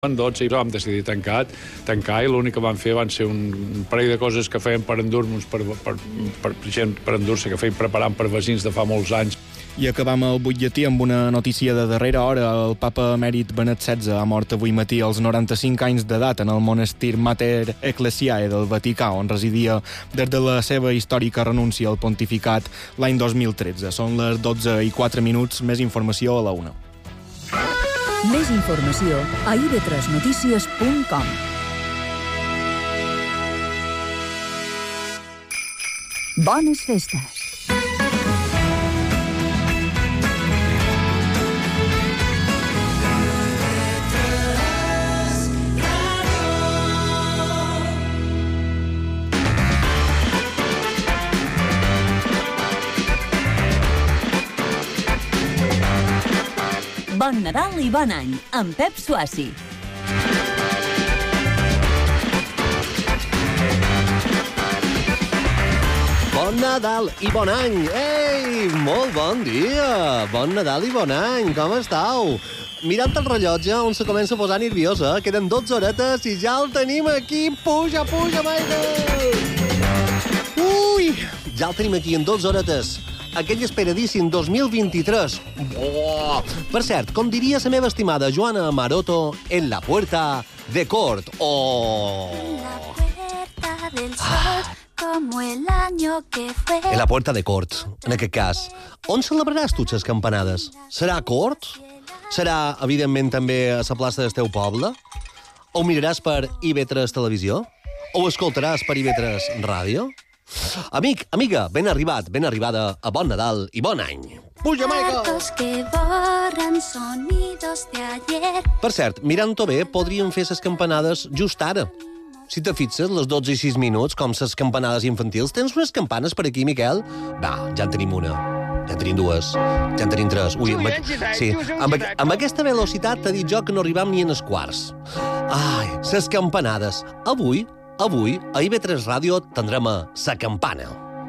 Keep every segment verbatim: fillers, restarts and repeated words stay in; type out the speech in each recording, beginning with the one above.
En dotze i vam decidir tancar, tancar i l'únic que van fer van ser un parell de coses que feien per endur-nos, per, per, per, gent per endur-se, que feien preparant per veïns de fa molts anys. I acabam el butlletí amb una notícia de darrera hora. El papa emèrit Benet setze ha mort avui matí als noranta-cinc anys d'edat en el monestir Mater Ecclesiae del Vaticà, on residia des de la seva històrica renúncia al pontificat l'any dos mil tretze. Són les dotze i quatre minuts, més informació a la una. Més informació a i ve tres notícies punt com. Bones festes! Bon Nadal i bon any, amb Pep Suassi. Bon Nadal i bon any! Ei, molt bon dia! Bon Nadal i bon any, com estàu? Mirant el rellotge, on se comença a posar nerviosa, queden dotze horetes i ja el tenim aquí! Puja, puja, Michael! Ui! Ja el tenim aquí en dotze horetes. Aquell esperadíssim dos mil vint-i-tres. Oh! Per cert, com diria la meva estimada Joana Maroto, en la puerta de Cort. Oh! En la puerta del sol, como el año que fue. En la puerta de Cort, en aquest cas. On celebraràs tu les campanades? Serà a Cort? Serà, evidentment, també a la plaça del teu poble? O miraràs per i ve tres Televisió? O escoltaràs per i ve tres Ràdio? Amic, amiga, ben arribat, ben arribada a Bon Nadal i bon any. Puja, Michael! Que borran sonidos de ayer. Per cert, mirant-ho bé, podríem fer les campanades just ara. Si te fixes, les dotze i sis minuts, com les campanades infantils, tens unes campanes per aquí, Miquel? Va, ja en tenim una, ja en tenim dues, ja en tenim tres. Ui, amb, sí, amb, amb aquesta velocitat t'he dit jo que no arribam ni en els quarts. Ai, les campanades. Avui, avui, a i ve tres Ràdio tindrem a sa campana.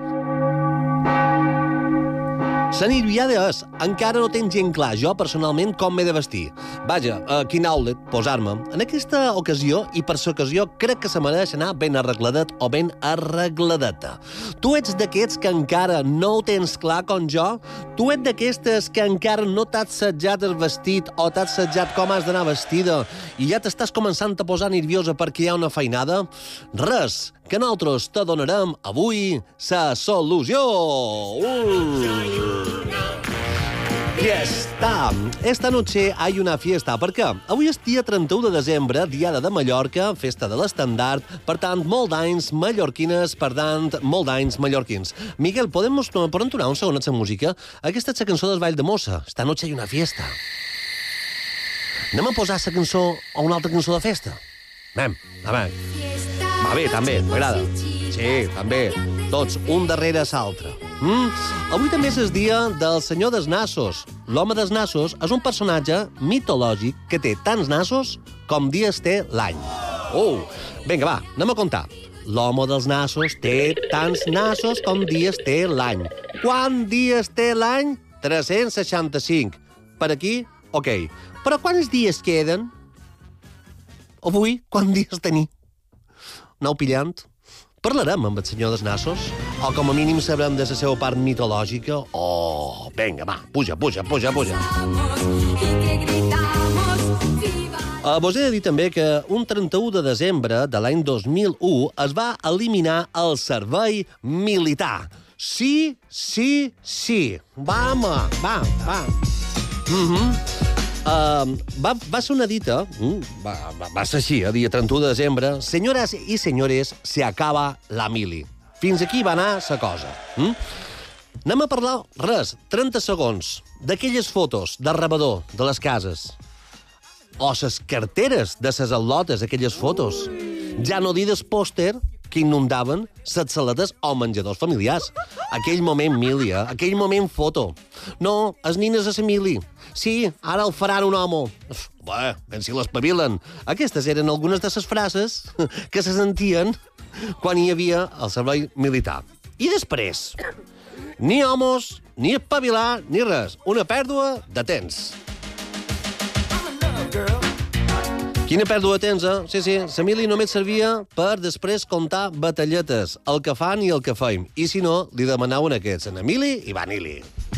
La nirviada és, encara no tens gent clar, jo personalment, com m'he de vestir. Vaja, a quin outlet posar-me. En aquesta ocasió, i per l'ocasió, crec que se mereix anar ben arregladet o ben arregladeta. Tu ets d'aquests que encara no ho tens clar com jo? Tu ets d'aquestes que encara no t'has setjat el vestit o t'has setjat com has d'anar vestida i ja t'estàs començant a posar nerviosa perquè hi ha una feinada? Res, que nosaltres te donarem avui sa solució. Uh! Fiesta! Esta noche hay una fiesta. Per què? Avui és dia trenta-u de desembre, Diada de Mallorca, festa de l'estandard, per tant, molt d'anys mallorquines, per tant, molt d'anys mallorquins. Miguel, podem, podem aturar un segon la música? Aquesta és la cançó del Ball de Mossa. Esta noche hay una fiesta. Anem a posar la cançó o una altra cançó de festa? Anem, anem. Va bé, també, m'agrada. Sí, també. Tots, un darrere l'altre. Mm? Avui també és el dia del senyor dels nassos. L'home dels nassos és un personatge mitològic que té tants nassos com dies té l'any. Oh, vinga, va, anem a comptar. L'home dels nassos té tants nassos com dies té l'any. Quants dies té l'any? tres-cents seixanta-cinc. Per aquí, ok. Però quants dies queden? Avui, quants dies tenim? Anau pillant? Parlarem amb el senyor dels nassos? O com a mínim sabrem de la seva part mitològica? Oh, vinga, va, puja, puja, puja, puja. Uh, vos he de dir també que un trenta-u de desembre de l'any dos mil u es va eliminar el servei militar. Sí, sí, sí. Va, home, va, va. Mhm. Uh, va, va ser una dita, mm, va, va, va ser així, a dia trenta-u de desembre, senyores i senyores, se acaba la mili. Fins aquí va anar la cosa. Mm? Anem a parlar, res, trenta segons, d'aquelles fotos de rebedor de les cases. O les carteres de les al·lotes, aquelles fotos. Ja no dir des pòster que inundaven les saletes o menjadors familiars. Aquell moment mili, eh? Aquell moment foto. No, els nines a la mili. Sí, ara el faran un home. Bé, ben si l'espavilen. Aquestes eren algunes de les frases que se sentien quan hi havia el servei militar. I després, ni homes, ni espavilar, ni res. Una pèrdua de temps. Quina pèrdua de temps, eh? Sí, sí, la mili només servia per després comptar batalletes, el que fan i el que feim. I si no, li demanaven aquests, en Emili i Vanili.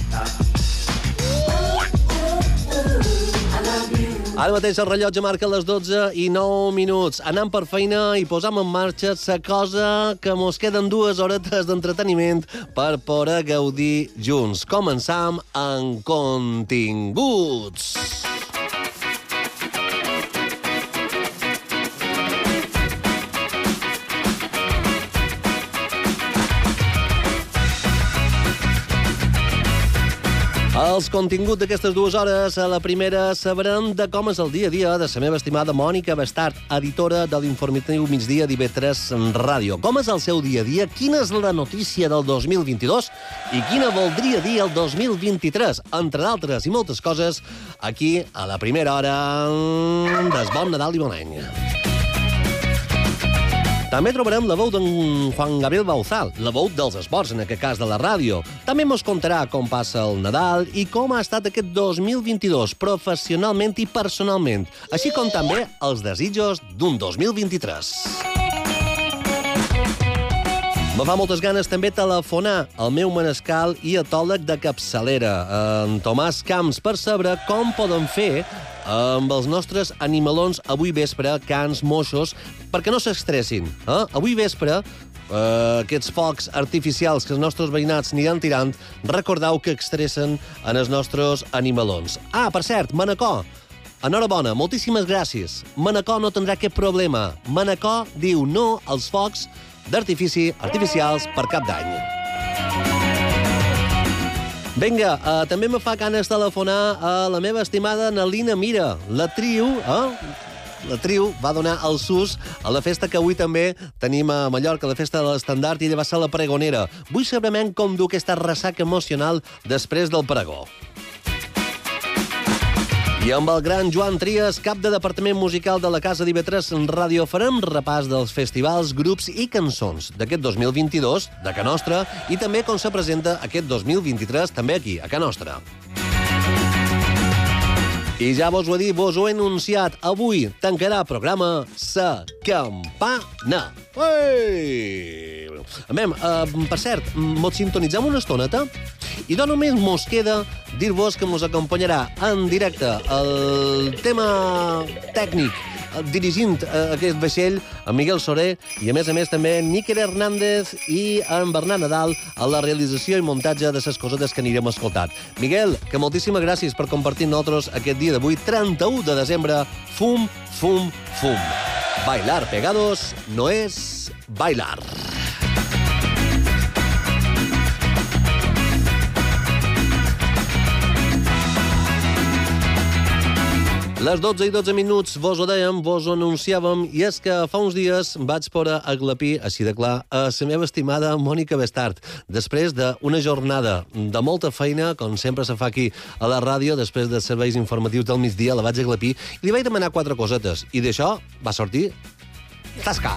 Ara mateix el rellotge marca les dotze i nou minuts. Anem per feina i posam en marxa la cosa que mos queden dues horetes d'entreteniment per poder gaudir junts. Començam en continguts. Els continguts d'aquestes dues hores, a la primera sabrem de com és el dia a dia de la meva estimada Mònica Bestart, editora de l'informatiu Migdia d'I V tres Ràdio. Com és el seu dia a dia? Quina és la notícia del dos mil vint-i-dos? I quina voldria dir el dos mil vint-i-tres? Entre d'altres i moltes coses, aquí, a la primera hora des Bon Nadal i Bon Any. També trobarem la veu d'en Juan Gabriel Bauzal, la veu dels esports, en aquest cas de la ràdio. També mos contarà com passa el Nadal i com ha estat aquest dos mil vint-i-dos, professionalment i personalment, així com també els desitjos d'un dos mil vint-i-tres. Me fa moltes ganes també telefonar al meu manescal i etòleg de capçalera, en Tomàs Camps, per saber com poden fer amb els nostres animalons avui vespre, cans, moixos, perquè no s'estressin. Eh? Avui vespre, eh, aquests focs artificials que els nostres veïnats aniran tirant, recordeu que estressen en els nostres animalons. Ah, per cert, Manacor, enhorabona, moltíssimes gràcies. Manacor no tindrà cap problema. Manacor diu no als focs d'artifici artificials per Cap d'Any. Vinga, uh, també me fa ganes telefonar a la meva estimada Nalina Mira. La trio, eh? La trio va donar el sus a la festa que avui també tenim a Mallorca, la festa de l'Estandard, i ella va ser la pregonera. Vull saber com du aquesta ressaca emocional després del pregó. I amb el gran Joan Trias, cap de departament musical de la Casa d'I V tres Ràdio, farem repàs dels festivals, grups i cançons d'aquest dos mil vint-i-dos, de Ca Nostra, i també com se presenta aquest dos mil vint-i-tres, també aquí, a Ca Nostra. I ja vos ho he dit, vos ho he anunciat, avui tancarà programa Sa Campana. Ei! Amem, uh, per cert, mos sintonitzem una estoneta? I no només mos queda dir-vos que mos acompanyarà en directe el tema tècnic, dirigint aquest vaixell, en Miguel Soler, i a més a més també Níker Hernández i en Bernat Nadal a la realització i muntatge de les cosetes que anirem escoltant. Miguel, que moltíssimes gràcies per compartir amb nosaltres aquest dia d'avui, trenta-u de desembre, fum, fum, fum. Bailar pegados no es bailar. Les dotze i dotze minuts vos ho dèiem, vos ho anunciàvem, i és que fa uns dies vaig poder aglapir, així de clar, a la meva estimada Mònica Bestart. Després d'una jornada de molta feina, com sempre se fa aquí a la ràdio, després dels serveis informatius del migdia, la vaig aglapir i li vaig demanar quatre cosetes. I d'això va sortir tasca.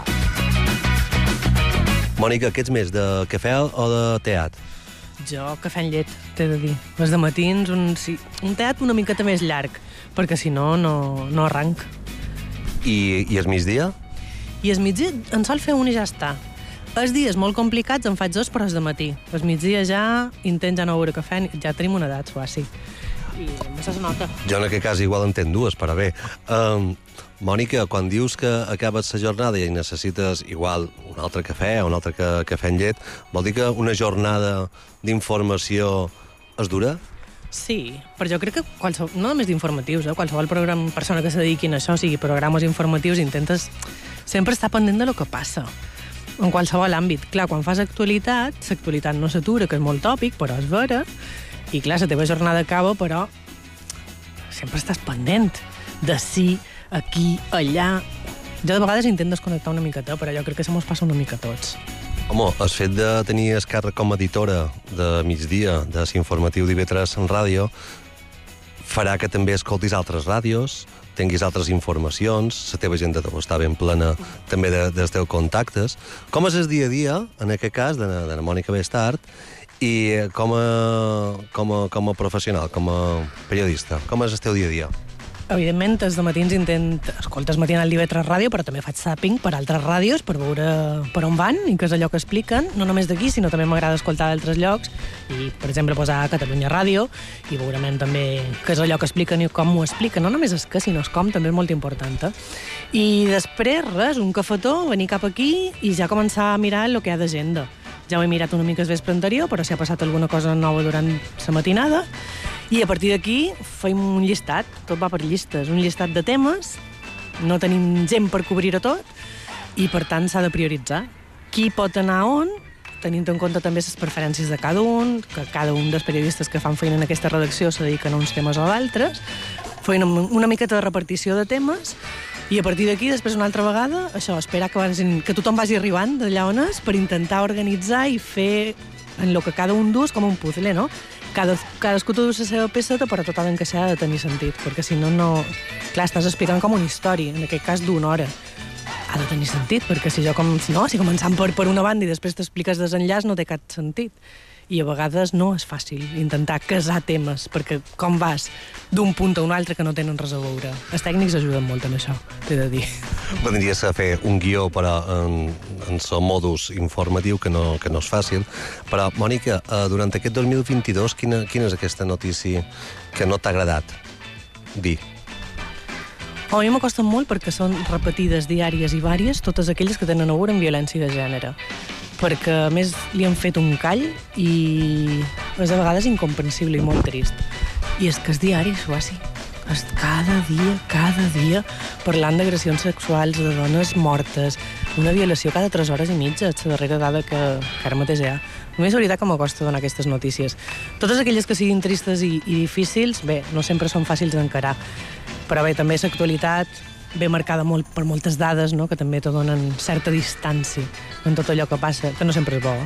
Mònica, què ets més, de cafè o de teat? Jo, cafè amb llet, t'he de dir. Els de matins, un, sí, un teat una miqueta més llarg, perquè si no, no, no arranc. I, I el migdia? I el migdia en sol fer un i ja està. Els dies molt complicats en faig dos, però els de matí. Els migdia ja intent ja no beure cafè, ja tenim una edat, suaci. I no se nota. Jo en aquest cas igual en tenc dues, però bé. Um, Mònica, quan dius que acabes la jornada i necessites igual un altre cafè o un altre ca cafè amb llet, vol dir que una jornada d'informació és dura? Sí, però jo crec que qualsevol, no només d'informatius, eh? Qualsevol programa, persona que se dediquin a això, o sigui, programes informatius, intentes sempre estar pendent de lo que passa, en qualsevol àmbit. Clar, quan fas actualitat, l'actualitat no s'atura, que és molt tòpic, però és vera, i clar, la teva jornada acaba, però sempre estàs pendent de si, aquí, allà. Jo de vegades intent desconnectar una miqueta, però jo crec que se mos passa una mica a tots. Home, el fet de tenir el càrrec com a editora de migdia de l'informatiu d'I V tres en ràdio farà que també escoltis altres ràdios, tinguis altres informacions, la teva agenda deu estar ben plena també de, dels teus contactes. Com és el dia a dia, en aquest cas, de, de la Mònica Bestart, i com a, com, a, com a professional, com a periodista? Com és el teu dia a dia? evidentment, els matins intent... Escoltes matinal d'I V tres Ràdio, però també faig zapping per altres ràdios per veure per on van i què és allò que expliquen, no només d'aquí, sinó també m'agrada escoltar d'altres llocs i, per exemple, posar Catalunya Ràdio i veurement també què és allò que expliquen i com ho expliquen. No només és què, sinó és com, també és molt important. Eh? I després, res, un cafetó, venir cap aquí i ja començar a mirar el que hi ha d'agenda. Ja ho he mirat una mica el vespre anterior, però si ha passat alguna cosa nova durant la matinada. I a partir d'aquí fem un llistat, tot va per llistes, un llistat de temes, no tenim gent per cobrir-ho tot, i per tant s'ha de prioritzar. Qui pot anar on, tenint en compte també les preferències de cada un, que cada un dels periodistes que fan feina en aquesta redacció se dediquen a uns temes o d'altres, fem una miqueta de repartició de temes, i a partir d'aquí, després una altra vegada, això, esperar que, vagin, que tothom vagi arribant d'allà on és per intentar organitzar i fer en el que cada un dus com un puzzle, no? Cada, cadascú tu dus la seva pesseta, però tot ha d'encaixar, ha de tenir sentit, perquè si no, no... Clar, estàs explicant com una història, en aquest cas d'una hora. Ha de tenir sentit, perquè si jo com... No, si començant per, per una banda i després t'expliques desenllaç, no té cap sentit. I a vegades no és fàcil intentar casar temes, perquè com vas d'un punt a un altre que no tenen res a veure. Els tècnics ajuden molt en això, t'he de dir. Podries fer un guió però en, en son modus informatiu, que no, que no és fàcil. Però, Mònica, durant aquest dos mil vint-i-dos, quina, quina és aquesta notícia que no t'ha agradat dir? A mi m'acosten molt perquè són repetides, diàries i vàries, totes aquelles que tenen a veure amb violència de gènere. Perquè, a més, li han fet un call i és a vegades incomprensible i molt trist. I és que és diari, Suassi. És cada dia, cada dia, parlant d'agressions sexuals, de dones mortes, una violació cada tres hores i mitja, és la darrera dada que, que ara mateix hi ha. Només és veritat que m'acosta donar aquestes notícies. Totes aquelles que siguin tristes i, i difícils, bé, no sempre són fàcils d'encarar. Però bé, també l'actualitat ve marcada molt per moltes dades, no?, que també te donen certa distància en tot allò que passa, que no sempre és bo.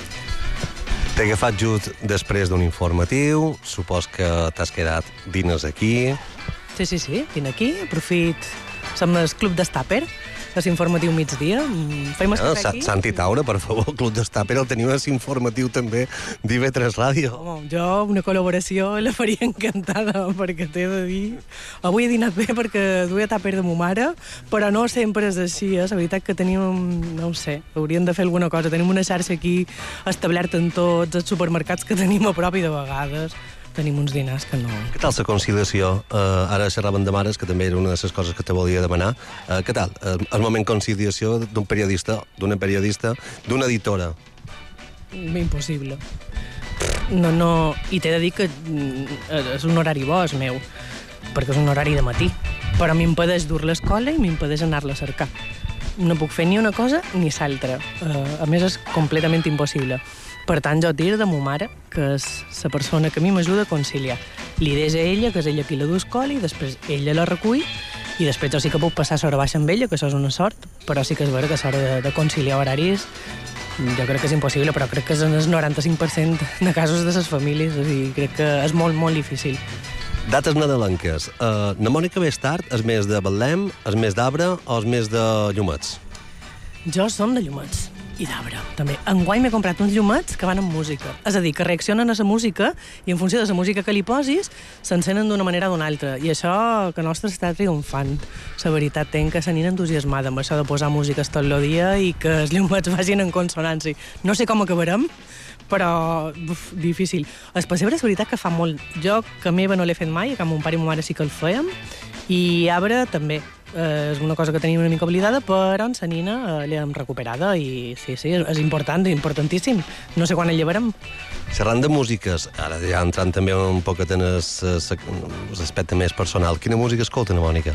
T'he agafat just després d'un informatiu, supos que t'has quedat dines aquí. Sí, sí, sí, vinc aquí, aprofit... Som el Club d'Estàper, és informatiu migdia, fem el cafè aquí. Santi Taura, per favor, el Club d'Estàper el teniu és informatiu també d'I V tres Ràdio. Home, jo una col·laboració la faria encantada, perquè t'he de dir... Avui he dinat bé perquè duia tàper de mo mare, però no sempre és així, eh? La veritat que tenim, no ho sé, hauríem de fer alguna cosa. Tenim una xarxa aquí establerta en tots els supermercats que tenim a prop i de vegades tenim uns dinars que no... Què tal la conciliació? Uh, ara xerraven de mares, que també era una de les coses que te volia demanar. Uh, què tal? Uh, el moment conciliació d'un periodista, d'una periodista, d'una editora? Impossible. No, no... I t'he de dir que és un horari bo, és meu, perquè és un horari de matí. Però m'impedeix dur l'escola i m'impedeix anar-la a cercar. No puc fer ni una cosa ni l'altra. Uh, a més, és completament impossible. Per tant, jo tiro de mo mare, que és la persona que a mi m'ajuda a conciliar. Li des a ella, que és ella qui la du a escola, i després ella la recull, i després jo sí que puc passar l'hora baixa amb ella, que això és una sort, però sí que és vera que l'hora de, de conciliar horaris jo crec que és impossible, però crec que és en el noranta-cinc per cent de casos de les famílies, o sigui, crec que és molt, molt difícil. Dates nadalenques. Uh, na Mònica més tard, és més de Betlem, és més d'Arbre o és més de Llumets? Jo som de Llumets. I d'Arbre, també. Enguany m'he comprat uns llumets que van amb música. És a dir, que reaccionen a la música i en funció de la música que li posis s'encenen d'una manera o d'una altra. I això que nostre està triomfant. La veritat, tenc que se n'hi entusiasmada amb això de posar músiques tot el dia i que els llumets vagin en consonància. No sé com acabarem, però uf, difícil. El pessebre és veritat que fa molt. Jo, que meva no l'he fet mai, que mon pare i ma mare sí que el fèiem, i Arbre també. Eh, és una cosa que tenim una mica oblidada, però en sa nina eh, l'hem recuperada i sí, sí, és important, importantíssim. No sé quan el llevarem. Xerrant de músiques, ara ja entrant també un poquet en l'aspecte més personal, quina música escolta, na Mònica?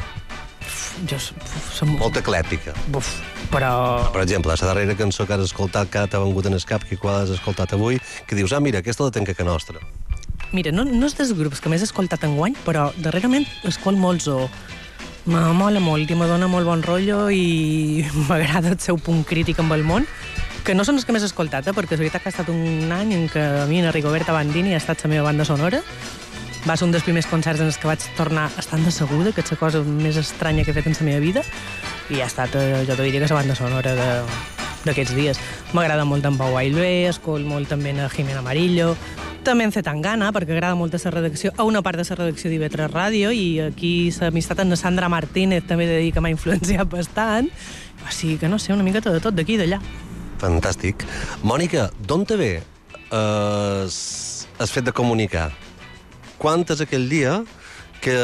Jo som... Molt eclèptica. Buf, però... Per exemple, la darrera cançó que has escoltat, que t'ha vengut en el cap, que qual has escoltat avui, que dius, ah, mira, aquesta la tenc a ca nostra. Mira, no, no és dels grups que més he escoltat enguany, però darrerament escolto molts o... M'amola molt i me dona molt bon rotllo i m'agrada el seu punt crític amb el món, que no són els que més he escoltat, eh? Perquè és veritat que ha estat un any en què a mi, na Rigoberta Bandini, ha estat la meva banda sonora. Va ser un dels primers concerts en els que vaig tornar estant decebuda, que és la cosa més estranya que he fet en la meva vida, i ha estat, jo t'ho diria, que la banda sonora d'aquests dies. M'agrada molt en Pau Ailbé, escolto molt també en Jimena Amarillo, També en Zetangana, perquè agrada molt la redacció, a una part de la redacció d'I V tres Ràdio, i aquí l'amistat amb la Sandra Martínez també he de dir que m'ha influenciat bastant. O sigui que no sé, una miqueta de tot, d'aquí i d'allà. Fantàstic. Mònica, d'on te ve eh, el fet de comunicar? Quan és aquell dia que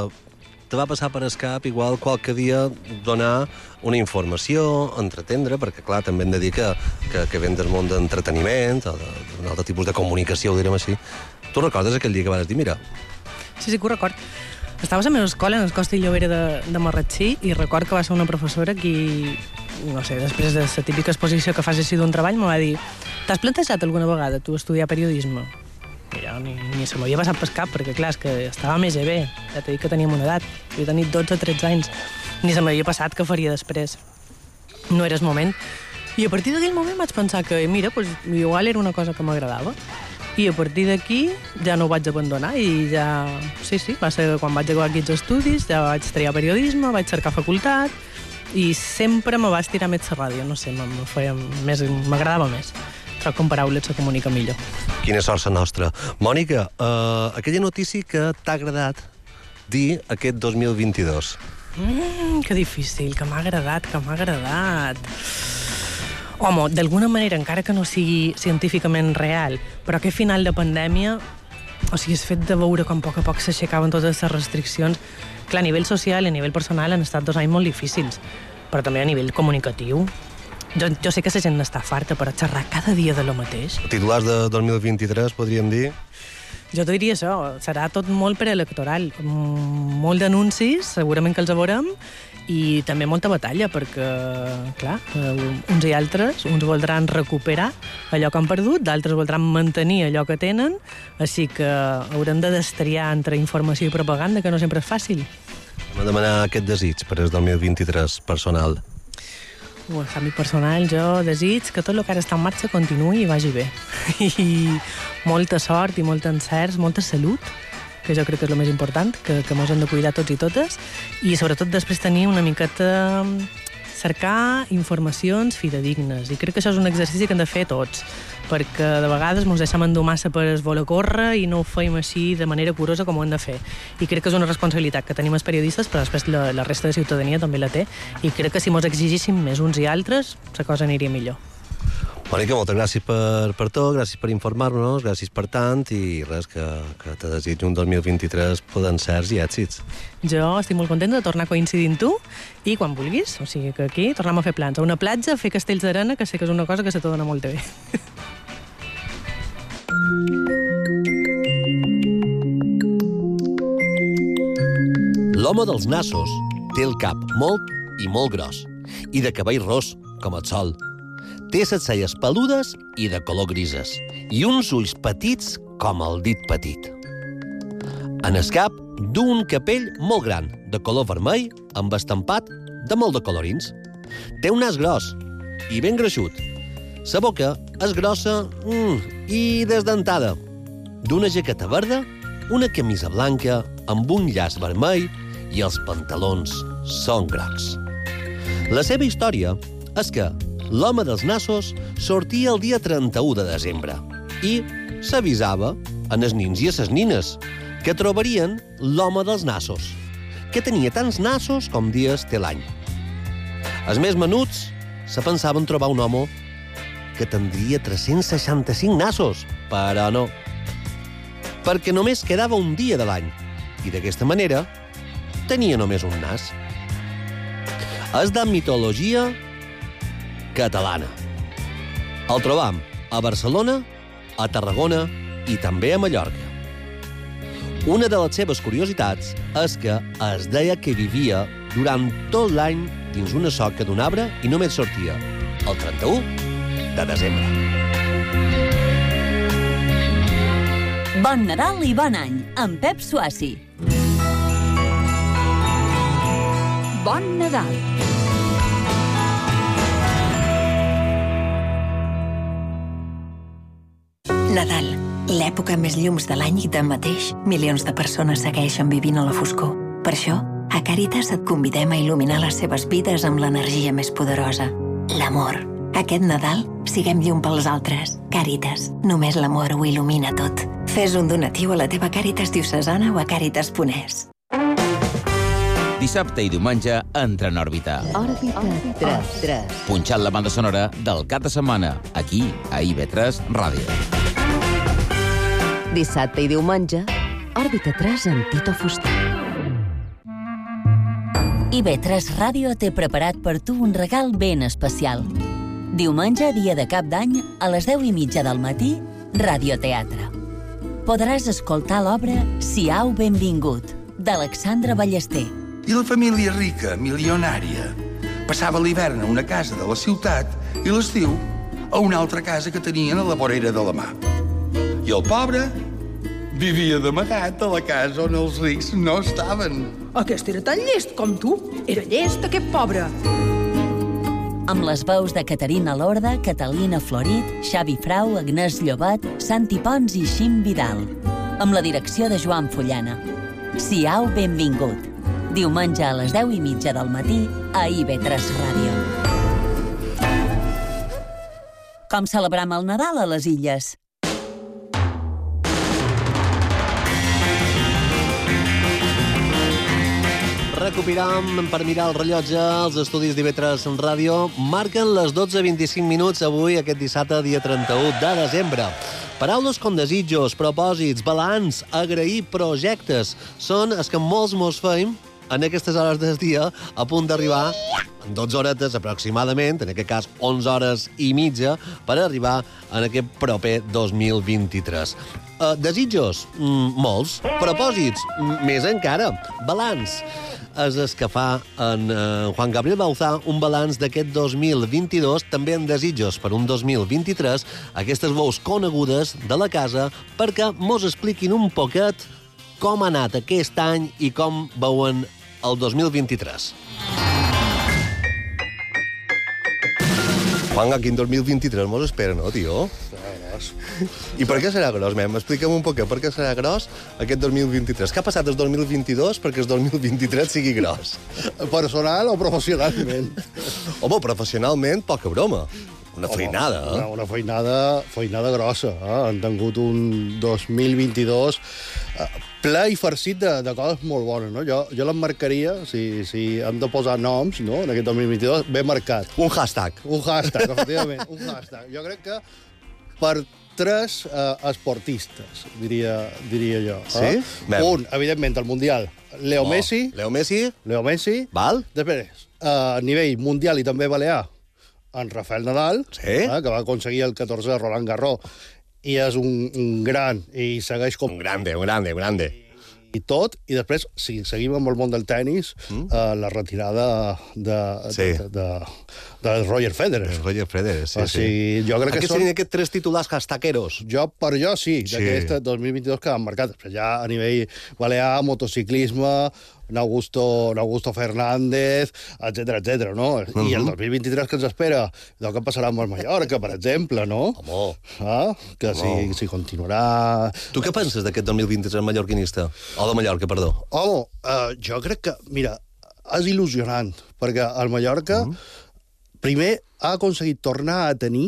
te va passar per el cap, igual qualque dia, donar una informació, entretendre, perquè, clar, també hem de dir que, que, que ven del món d'entreteniment, o d'un altre tipus de comunicació, ho direm així. Tu recordes aquell dia que vas dir, mira... Sí, sí que ho record. Estava a la meva escola, en el Costa i Llobera de, de Marratxí, i record que va ser una professora qui, no sé, després de la típica exposició que fas així d'un treball, me va dir: t'has plantejat alguna vegada tu estudiar periodisme? I jo ni, ni se m'havia passat pel cap, perquè clar, és que estava més bé. Ja t'he dit que teníem una edat. Jo tenia dotze o tretze anys. Ni se m'havia passat que faria després. No era el moment. I a partir d'aquell moment vaig pensar que, mira, pues, igual era una cosa que m'agradava. I a partir d'aquí ja no ho vaig abandonar i ja... Sí, sí, va ser quan vaig acabar aquí els estudis, ja vaig triar periodisme, vaig cercar facultat i sempre me va estirar més la ràdio. No sé, m'agradava més. Troc que en paraules se comunica millor. Quina sort la nostra. Mònica, uh, aquella notícia que t'ha agradat dir aquest dos mil vint-i-dos. Mm, que difícil, que m'ha agradat, que m'ha agradat. Home, d'alguna manera, encara que no sigui científicament real, però aquest final de pandèmia, o sigui, el fet de veure com a poc a poc s'aixecaven totes les restriccions, clar, a nivell social i a nivell personal han estat dos anys molt difícils, però també a nivell comunicatiu. Jo, jo sé que la gent n'està farta per xerrar cada dia de lo mateix. Titulars de dos mil vint-i-tres, podríem dir? Jo t'ho diria això, serà tot molt preelectoral. Molt d'anuncis, segurament que els veurem, i també molta batalla, perquè, clar, uns i altres, uns voldran recuperar allò que han perdut, d'altres voldran mantenir allò que tenen, així que haurem de destriar entre informació i propaganda, que no sempre és fàcil. Hem de demanar aquest desig per el dos mil vint-i-tres personal. En l'àmbit personal, jo desig que tot el que ara està en marxa continuï i vagi bé. I molta sort i molts encerts, molta salut, que jo crec que és el més important, que, que ens hem de cuidar tots i totes, i sobretot després tenir una miqueta... cercar informacions fidedignes. I crec que això és un exercici que hem de fer tots, perquè de vegades ens deixem endur massa per es voler córrer i no ho feim així de manera curosa com ho hem de fer. I crec que és una responsabilitat que tenim els periodistes, però després la, la resta de ciutadania també la té, i crec que si ens exigíssim més uns i altres, la cosa aniria millor. Mònica, moltes gràcies per, per tot, gràcies per informar-nos, gràcies per tant, i res, que, que te desitjo un dos mil vint-i-tres ple d'encerts i èxits. Jo estic molt contenta de tornar a coincidir amb tu, i quan vulguis, o sigui que aquí tornem a fer plans, a una platja, a fer castells d'arena, que sé que és una cosa que se te dona molt bé. L'home dels nassos té el cap molt i molt gros, i de cabell ros, com el sol. Té les celles peludes i de color grises, i uns ulls petits com el dit petit. En el cap du un capell molt gran, de color vermell, amb estampat de molt de colorins. Té un nas gros i ben greixut. La boca és grossa mm, i desdentada. D'una jaqueta verda, una camisa blanca amb un llaç vermell i els pantalons són grocs. La seva història és que l'home dels nassos sortia el dia trenta-u de desembre i s'avisava a els nins i a les nines que trobarien l'home dels nassos, que tenia tants nassos com dies té l'any. Els més menuts se pensaven trobar un home que tindria tres-cents seixanta-cinc nassos, però no, perquè només quedava un dia de l'any i d'aquesta manera tenia només un nas. És de mitologia catalana. El trobam a Barcelona, a Tarragona i també a Mallorca. Una de les seves curiositats és que es deia que vivia durant tot l'any dins una soca d'un arbre i només sortia el trenta-u de desembre. Bon Nadal i bon any, amb Pep Suassi. Bon Nadal. Nadal, l'època més llums de l'any i tanmateix milions de persones segueixen vivint a la foscor. Per això, a Càritas et convidem a il·luminar les seves vides amb l'energia més poderosa, l'amor. Aquest Nadal, siguem llum pels altres. Càritas, només l'amor ho il·lumina tot. Fes un donatiu a la teva Càritas diocesana o a càritas punt es. Dissabte i diumenge entra en òrbita. Òrbita tres tres. Punxant la banda sonora del cap de setmana, aquí, a I B tres Ràdio. Dissabte i diumenge, Òrbita tres amb Tito Fuster. I B tres Ràdio té preparat per tu un regal ben especial. Diumenge, dia de cap d'any, a les deu i mitja del matí, Radioteatre. Podràs escoltar l'obra Siau benvingut, d'Alexandre Ballester. I la família rica, milionària, passava l'hivern a una casa de la ciutat i l'estiu a una altra casa que tenien a la vorera de la mà. I el pobre vivia d'amagat a la casa on els rics no estaven. Aquest era tan llest com tu. Era llest, aquest pobre. Amb les veus de Caterina Lorda, Catalina Florit, Xavi Frau, Agnès Llobat, Santi Pons i Xim Vidal. Amb la direcció de Joan Fullana. Siau benvingut. Diumenge a les deu i mitja del matí a I B tres Ràdio. Com celebram el Nadal a les Illes? Recuperem per mirar el rellotge els estudis d'I B tres Ràdio. Marquen les dotze vint-i-cinc minuts avui, aquest dissabte, dia trenta-u de desembre. Paraules com desitjos, propòsits, balanç, agrair, projectes, són els que molts mos feim en aquestes hores del dia, a punt d'arribar en dotze horetes aproximadament, en aquest cas onze hores i mitja, per arribar en aquest proper dos mil vint-i-tres. Uh, desitjos? Mm, molts. Propòsits? Mm, més encara. Balanç? És el que fa en uh, Juan Gabriel Bauzá un balanç d'aquest dos mil vint-i-dos, també en desitjos per un dos mil vint-i-tres, aquestes veus conegudes de la casa, perquè mos expliquin un poquet com ha anat aquest any i com veuen el dos mil vint-i-tres. Juanga, quin dos mil vint-i-tres mos espera, no, tio? I per què serà gros, mem? Explica'm un poc per què serà gros aquest dos mil vint-i-tres. Què ha passat el dos mil vint-i-dos perquè el dos mil vint-i-tres sigui gros? Personal o professionalment? Home, professionalment, poca broma. Una feinada, eh? Una, una feinada, feinada grossa. Eh? Han tingut un dos mil vint-i-dos eh, ple i farcit de, de coses molt bones, no? Jo, jo l'emmarcaria, si, si hem de posar noms, no?, en aquest dos mil vint-i-dos, ben marcat. Un hashtag. Un hashtag, efectivament, un hashtag. Jo crec que per tres eh, esportistes, diria, diria jo. Eh? Sí? Un, evidentment, el Mundial. Leo oh. Messi. Leo Messi. Leo Messi. Val. Després, eh, a nivell mundial i també balear, en Rafael Nadal, sí? eh, que va aconseguir el catorzè Roland Garros, i és un, un gran, i segueix com... Un grande, un grande, un grande. I tot, i després, si seguim amb el món del tennis, mm. eh, la retirada de, sí. de, de, de Roger Federer. El Roger Federer, sí, o sigui, sí. Jo crec Aquí que són... serien aquests tres titulars hashtagueros. Jo, per jo, sí, sí. d'aquest dos mil vint-i-dos que han marcat. Després ja a nivell balear, motociclisme, Augusto, Augusto Fernández, etcètera, etcètera, no? Uh -huh. I el dos mil vint-i-tres que ens espera, el que passarà amb el Mallorca, per exemple, no? Home. Ah, que si, si continuarà... Tu què penses d'aquest dos mil vint-i-tres mallorquinista? O de Mallorca, perdó. Home, uh, jo crec que, mira, és il·lusionant, perquè el Mallorca, uh -huh. primer, ha aconseguit tornar a tenir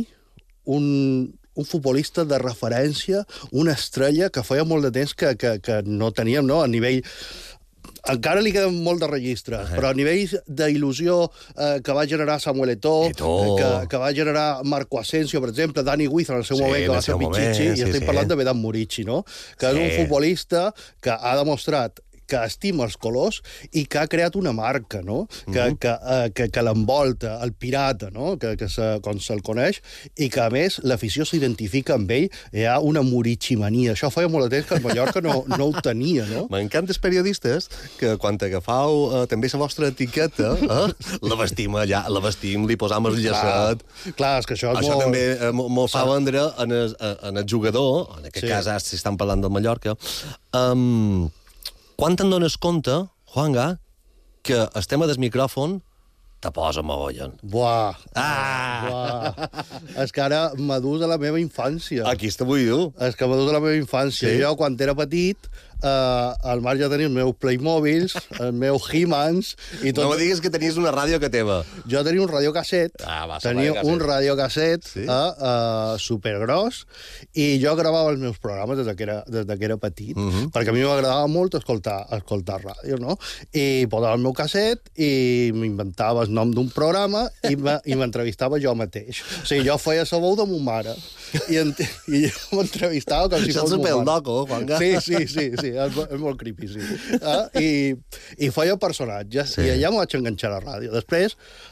un, un futbolista de referència, una estrella que feia molt de temps que, que, que no teníem, no?, a nivell... Encara li queden molt de registres, uh -huh. però a nivell d'il·lusió eh, que va generar Samuel Eto'o, que, que va generar Marco Asensio, per exemple, Dani Huiza en el seu sí, moment, que va ser Pichichi, sí, i estic sí. parlant de Vedan Murici, no? Que sí. és un futbolista que ha demostrat que estima els colors i que ha creat una marca, no?, que, uh -huh. que, uh, que, que l'envolta, el pirata, no?, que, que se, com se'l coneix, i que, a més, l'afició s'identifica amb ell. Hi ha una murichimania. Això feia molt de temps que el Mallorca no, no ho tenia, no? M'encanta els periodistes que, quan agafau uh, també la vostra etiqueta, eh, la vestim allà, la vestim, li posam el llacet... Clar, clar, és que això és això molt... també uh, m'ho fa vendre en el, en el jugador, en aquest sí. cas, si estan parlant del Mallorca. Um, Quan te'n dones compte, Juanga, que el tema del micròfon te posa mogollon? Buah! Ah! Buah! És que ara m'ha dus a la meva infància. Aquí està vull dir. És que m'ha dus a la meva infància. Sí? Jo, quan era petit, uh, al marge de tenir els meus Playmobils, els meus He-Mans... I tot... No me diguis que tenies una ràdio que teva. Jo tenia un radiocasset, ah, va, tenia radiocasset. un radiocasset sí? uh, uh, supergros, i jo gravava els meus programes des que era, des que era petit, uh -huh. perquè a mi m'agradava molt escoltar, escoltar ràdio, no? I posava el meu casset i m'inventava el nom d'un programa i m'entrevistava jo mateix. O sigui, jo feia la veu de mon mare i, en, i jo m'entrevistava com si fos mon mare. Això és loco, Juanga. Sí, sí, sí, sí, és, és molt creepy, sí. Uh, i, I feia personatges, sí. I allà m'ho vaig enganxar a la ràdio. Després,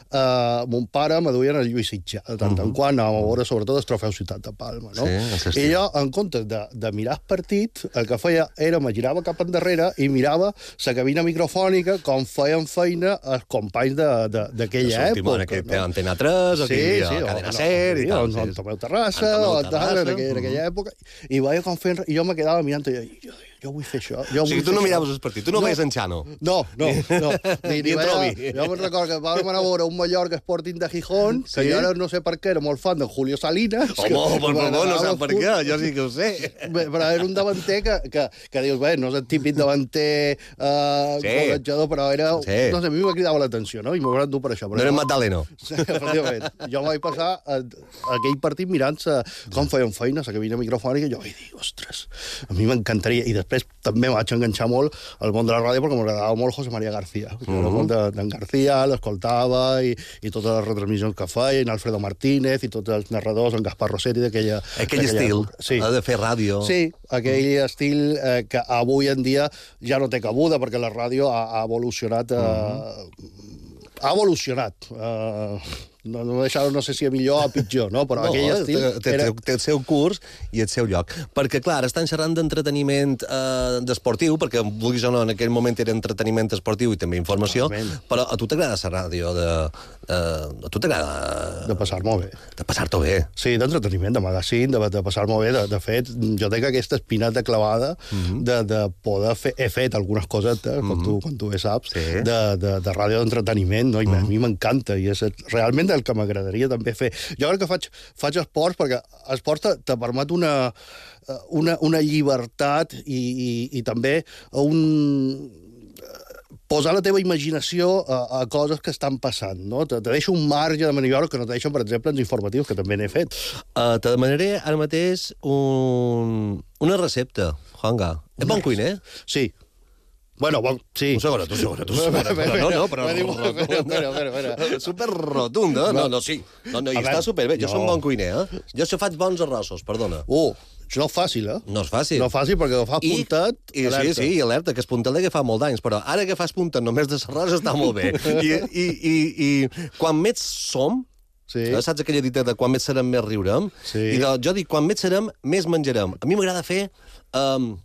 uh, mon pare me duien al Lluís Sitjà, de tant en quant anàvem a veure sobretot el trofeu Ciutat de Palma, no? Sí, I jo, en comptes de, de mirar el partit, el que feia era me girava cap endarrere i mirava la cabina microfònica com feien feina els companys d'aquella època. Que té Antena tres, o que hi havia Cadena Ser i tal. On Tomeu Terrassa, o tal, en aquella època. I veia com feien... I jo me quedava mirant i jo, jo vull fer això. Jo o sigui, tu no miraves el partit, tu no, no veies en Xano. No, no, no. Ni, ni, ni veia, jo me'n recordo que vam anar a veure un Mallorca Sporting de Gijón, que sí? Jo ara no sé per què, era molt fan de Julio Salinas. Home, que, per favor, no sap per què, jo sí que ho sé. Però era un davanter que, que, que dius, bé, no és el típic davanter uh, sí. golejador, però era... Sí. No sé, a mi m'ha cridat l'atenció, no? I m'ho van dur per això. No era Magdaleno. Sí, efectivament. Jo vaig passar a, a aquell partit mirant-se com feien feina, la cabina microfònica, i jo vaig dir, ostres, a mi m'encantaria. I després també vaig enganxar molt al món de la ràdio perquè m'agradava molt José María García. Uh -huh. El món d'en García, l'escoltava i, i totes les retransmissions que feia, en Alfredo Martínez i tots els narradors, en Gaspar Rossetti d'aquella... Aquell estil, sí. Ha de fer ràdio. Sí, aquell estil eh, que avui en dia ja no té cabuda perquè la ràdio ha, ha evolucionat... Eh, uh -huh. Ha evolucionat. Eh, no, no, deixar, no sé si a millor o a pitjor, no? Però no, aquell estil... Té, era... té el seu curs i el seu lloc. Perquè, clar, estan xerrant d'entreteniment eh, d'esportiu, perquè, vulguis o no, en aquell moment era entreteniment esportiu i també informació, Clarament. Però a tu t'agrada la ràdio de... Eh, a tu t'agrada... De passar-m'ho bé. De passar-t'ho bé. Sí, d'entreteniment, de magazine, de, de passar-m'ho bé. De, de fet, jo tenc aquesta espinata clavada uh -huh. de, de poder fer... He fet algunes cosetes, uh -huh. com, tu, com tu bé saps, sí. de, de, de ràdio d'entreteniment, no? I uh -huh. a mi m'encanta, i és realment el que m'agradaria també fer. Jo crec que faig, faig esports perquè esports te, te permet una, una, una llibertat i, i, i també un... posar la teva imaginació a, a coses que estan passant, no? Te, te deixa un marge de maniobra que no te deixen, per exemple, els informatius, que també n'he fet. Uh, te demanaré ara mateix un... una recepta, Juanga. És bon cuiner? Sí. Bueno, bon, sí. Un segon, un segon, un segon. No, no, però... Espera, espera, espera. Super rotund, eh? No, no, sí. No, no, i està superbé. Jo som bon cuiner, eh? Jo se faig bons arrossos, perdona. Uh, això no és fàcil, eh? No és fàcil. No és fàcil perquè ho fas puntat, I, alerta. Sí, sí, alerta, que es puntat que fa molt d'anys, però ara que fas puntat només de l'arròs està molt bé. I, i, i, i quan més som, sí. eh, saps aquella dita de quan més serem, més riurem? Sí. I de, jo dic, quan més serem, més menjarem. A mi m'agrada fer... Um,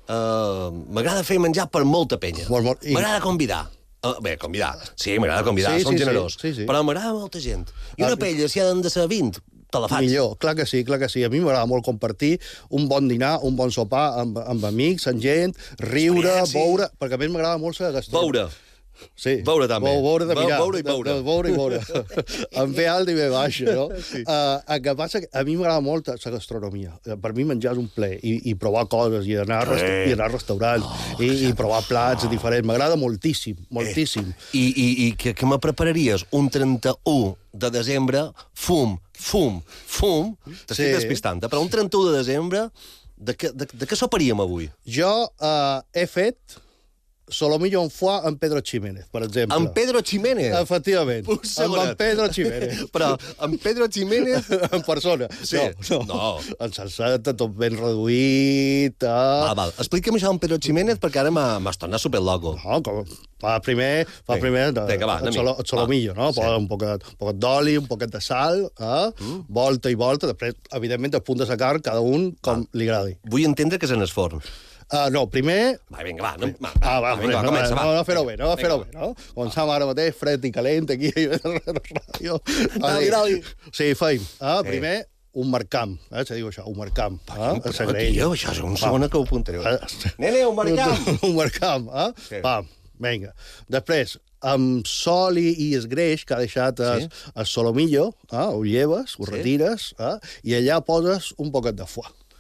uh, m'agrada fer menjar per molta penya. I... M'agrada convidar. Uh, bé, convidar. Sí, m'agrada convidar, sí, som sí, generós. Sí, sí, sí. Però m'agrada molta gent. I una pella, si han de ser vint, te la faig. Millor, clar que sí, clar que sí. A mi m'agrada molt compartir un bon dinar, un bon sopar amb, amb amics, amb gent, riure, sí. Veure... Perquè a mi m'agrada molt la gastronomia. Veure. Sí. Veure, també. Veure de mirar. Veure i veure. De, de veure i veure. En ve alt i ve baixa, no? Sí. Uh, el que passa que a mi m'agrada molt la gastronomia. Per mi menjar és un plaer. I, i provar coses, i anar, a i anar a restaurants, oh, i, i provar plats oh. diferents. M'agrada moltíssim, moltíssim. Eh. I, i, i que, que me prepararies un trenta-u de desembre, fum, fum, fum, t'estic sí. despistant, però un trenta-u de desembre, de, de, de, de què soparíem avui? Jo uh, he fet... solomillo en foie amb Pedro Ximénez, per exemple. Amb Pedro Ximénez? Efectivament. Amb en Pedro Ximénez. Però amb Pedro Ximénez... en persona. Sí. No, no. no. En salseta, tot ben reduït... Eh? Val, val. Explica'm això amb Pedro Ximénez, perquè ara m'has tornat superloco. No, com... Fa primer... Fa primer... Vinga, va, el, solo, el solomillo, no? Sí. Posa un poquet, un poquet d'oli, un poquet de sal, eh? Mm. Volta i volta. Després, evidentment, els punts de sacar, cada un com ah. li agradi. Vull entendre que és en el forn. Uh, no, primer... Va, vinga, va. No, va, ah, va, vinga, va, comença, va. va. No, no, fer-ho bé, no? Fer-ho bé, no? Començam ara mateix, fred i calent, aquí, a la ràdio. Dali, dali. Sí, feim. Ah, sí. Primer, un marcam. Eh? Se diu això, un marcam. Ah, tio, això és un segon que ho apuntaré. Nene, un marcam. Un marcam, ah? Sí. Pam, vinga. Després, amb sol i, i esgreix que ha deixat el, sí. el solomillo, ah, ho lleves, ho sí. retires, ah, i allà poses un poquet de foie.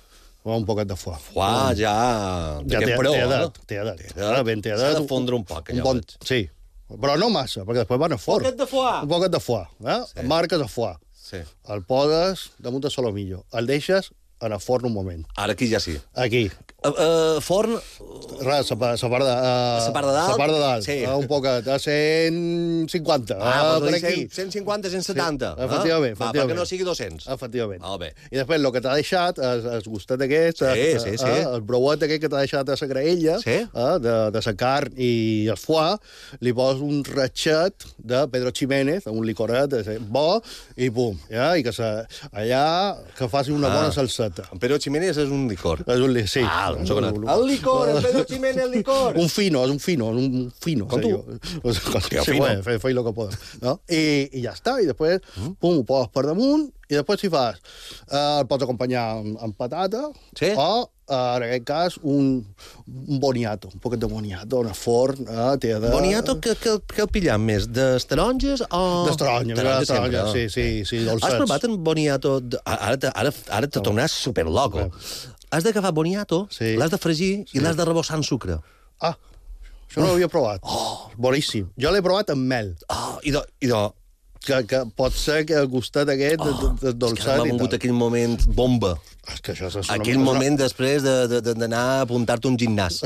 un poquet de foie. Foie ja... Ja té edat, té edat. Ben té edat. S'ha de fondre un poc, allò. Bon... Sí, però no massa, perquè després van a forn. Un poquet de foie. Un poquet de foie. Eh? Sí. Marques de foie. Sí. El poses damunt de solomillo. El deixes en el forn un moment. Ara aquí ja sí. Aquí. Uh, uh, forn... Res, sa, sa part de... Uh, sa part de dalt? Sa part de dalt. Sí. Uh, un poquet, a cent cinquanta. Ah, uh, per aquí. cent cinquanta, cent setanta. Sí, efectivament, ah? efectivament. Va, perquè no sigui dos-cents. Efectivament. Ah, bé. I després el que t'ha deixat, el, el gustet aquest, sí, el, sí, sí. Eh, el brouet aquest que t'ha deixat a la graella, sí? eh, de, de la carn i el foie, li pos un ratxet de Pedro Ximénez, un licoret bo, i pum, ja? I que se, allà que faci una ah. bona salseta. En Pedro Ximénez és un licor. És un licor, sí. Ah, un segonet. El licor, en Pedro Ximénez, el licor. Un fino, és un fino, un fino. Com tu? Pues, sí, fino. Bueno, fe, fe lo que poden. No? I, I ja està, i després, mm. pum, ho poses per damunt, i després si fas, eh, el pots acompanyar amb, amb patata, sí? o, eh, en aquest cas, un, un boniato, un poquet de boniato, en el forn. Eh, té de... Boniato, que, que, que el pillam més? Des taronges o... Des taronges, taronges, taronges, sí, sí, sí, dolcets. Has provat un boniato? De... Ara, ara, ara te tornaràs superloco. Has d'agafar boniato, sí. l'has de fregir sí. i l'has de rebossar en sucre. Ah, això no l'havia provat. Oh. Boníssim. Jo l'he provat amb mel. Oh, i do... I do... Que, que pot ser que el gustet aquest oh, de, de dolçat i tal. M'ha vingut aquell moment bomba. És que això és aquell una... moment després d'anar de, de, de, a apuntar-te un gimnàs.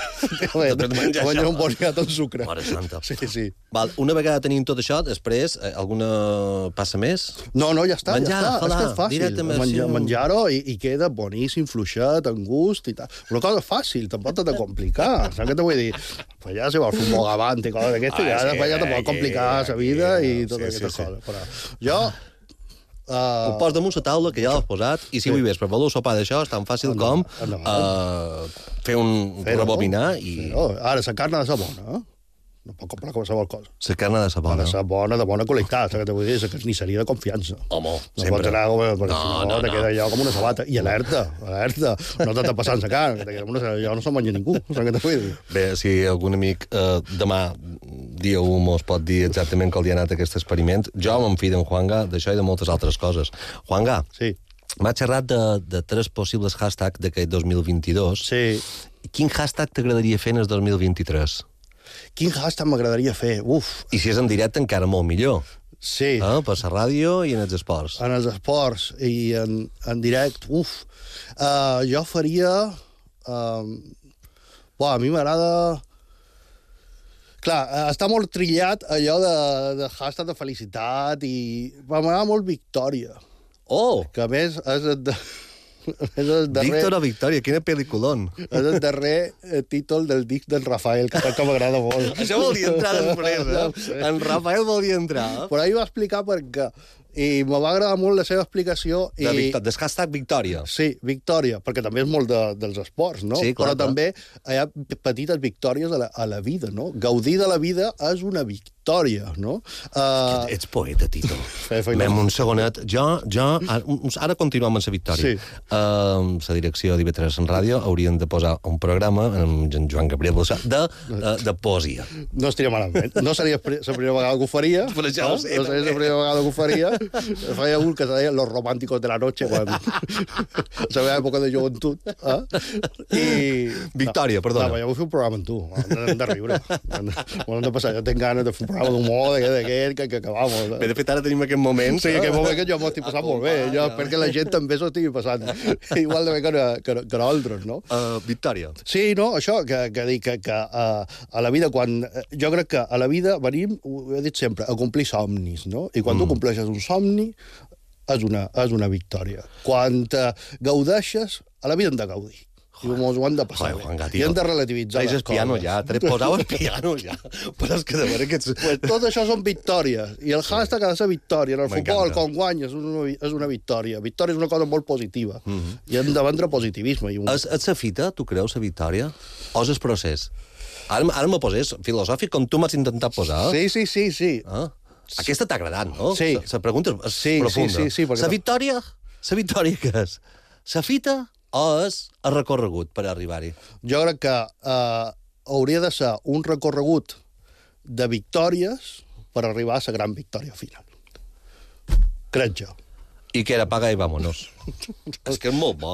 de menjar, menjar un boniat amb sucre. Mare santa. Sí, sí. Val, una vegada tenim tot això, després, eh, alguna passa més? No, no, ja està, menjar, ja està. Falà, és que és fàcil. Menjar, menjar-ho i, i queda boníssim, fluixet, amb gust i tal. Una cosa fàcil, tampoc t'ha de complicar. Saps què te vull dir? Pues ja si vols fer un bogavant i coses d'aquestes, ah, ja, sí, ja te pot complicar la vida i totes sí, aquestes sí, coses. Sí. Però jo... Uh... Ho pos damunt la taula, que ja l'has posat, i si sí. vull vespre voleu sopar d'això, és tan fàcil com uh, fer un rebobinar i... Però, ara, la carn ha de ser bona, eh? No pot comprar qualsevol cosa. La carn ha de ser bona. Ha de ser bona, de bona qualitat, que te vull dir, la carnisseria de confiança. Home, no sempre. Pots anar com, perquè no, si no, no, te no. queda allò com una sabata. I alerta, alerta. No t'està passant la carn, que una, jo no se'n menja ningú, saps què te vull dir? Bé, si algun amic eh, demà, dia u, mos pot dir exactament com li ha anat aquest experiment, jo me'n fido d'en Juanga d'això i de moltes altres coses. Juanga, sí. m'ha xerrat de, de tres possibles hashtags d'aquest dos mil vint-i-dos. Sí. Quin hashtag t'agradaria fer en el dos mil vint-i-tres? Quin hashtag m'agradaria fer? Uf. I si és en directe, encara molt millor. Sí. Eh? Per la ràdio i en els esports. En els esports i en, en directe, uf. Uh, jo faria... Uh, Buah, a mi m'agrada... Clar, està molt trillat allò de, de hashtag de felicitat i... M'agrada molt Victòria. Oh! Que a més és... De... És el darrer... Víctor o Victòria, quina pel·liculón. És el darrer títol del disc d'en Rafael, que, que m'agrada molt. Això volia entrar després, eh? No sé. En Rafael volia entrar. Eh? Però ahir va explicar per què. I me va agradar molt la seva explicació. De i... Victor, des hashtag Victòria. Sí, Victòria, perquè també és molt de, dels esports, no? Sí, clar, però clar. També hi ha petites victòries a la, a la vida, no? Gaudir de la vida és una victòria, no? Uh... Ets poeta, Tito. Anem un segonet. Jo, jo, ara, ara continuem amb la victòria. Sí. Uh, la direcció d'I V tres en ràdio haurien de posar un programa amb en Joan Gabriel Bossà de, uh, de poesia. No estaria malament. No seria la primera vegada que ho faria. Per això ho sé. No seria la primera vegada que ho faria. Feia un que se deia Los románticos de la noche, quan la seva època de joventut. Eh? I... Victòria, no, perdona. No, jo vull fer un programa amb tu. Hem de riure. Hem de passar. Jo tinc ganes de fer un programa d'humor d'aquest, que, que, que vamos. Bé, de fet, ara tenim aquest moment. Sí, aquest moment que jo m'ho estic passant molt bé. Jo espero que la gent també s'ho estigui passant. Igual de bé que, que, que nosaltres, no? Uh, Victòria. Sí, no, això, que, que dic que, que uh, a la vida, quan... Jo crec que a la vida venim, ho he dit sempre, a complir somnis, no? I quan mm. tu compleixes un somni, és una, és una victòria. Quan te gaudeixes, a la vida hem de gaudir. I mos ho hem de passar Joder, bé. Juan I hem de relativitzar les coses. Piano ja, posau el piano ja. Però és que de veure que ets... Pues tot això són victòries. I el hashtag ha de ser victòria. En el futbol, quan guanyes, és una, és una victòria. Victòria és una cosa molt positiva. Mm -hmm. I hem de vendre positivisme. I un... És, és la fita, tu creus, la victòria? O és el procés? Ara, ara me poses filosòfic com tu m'has intentat posar. Sí, sí, sí, sí. Ah. Aquesta t'ha agradat, no? Sí. La pregunta és sí, profunda. Sí, sí, sí. La victòria, la victòria què és? La fita o és el recorregut per arribar-hi? Jo crec que eh, hauria de ser un recorregut de victòries per arribar a la gran victòria final. Crec jo. I que era paga i vámonos. És que és molt bo.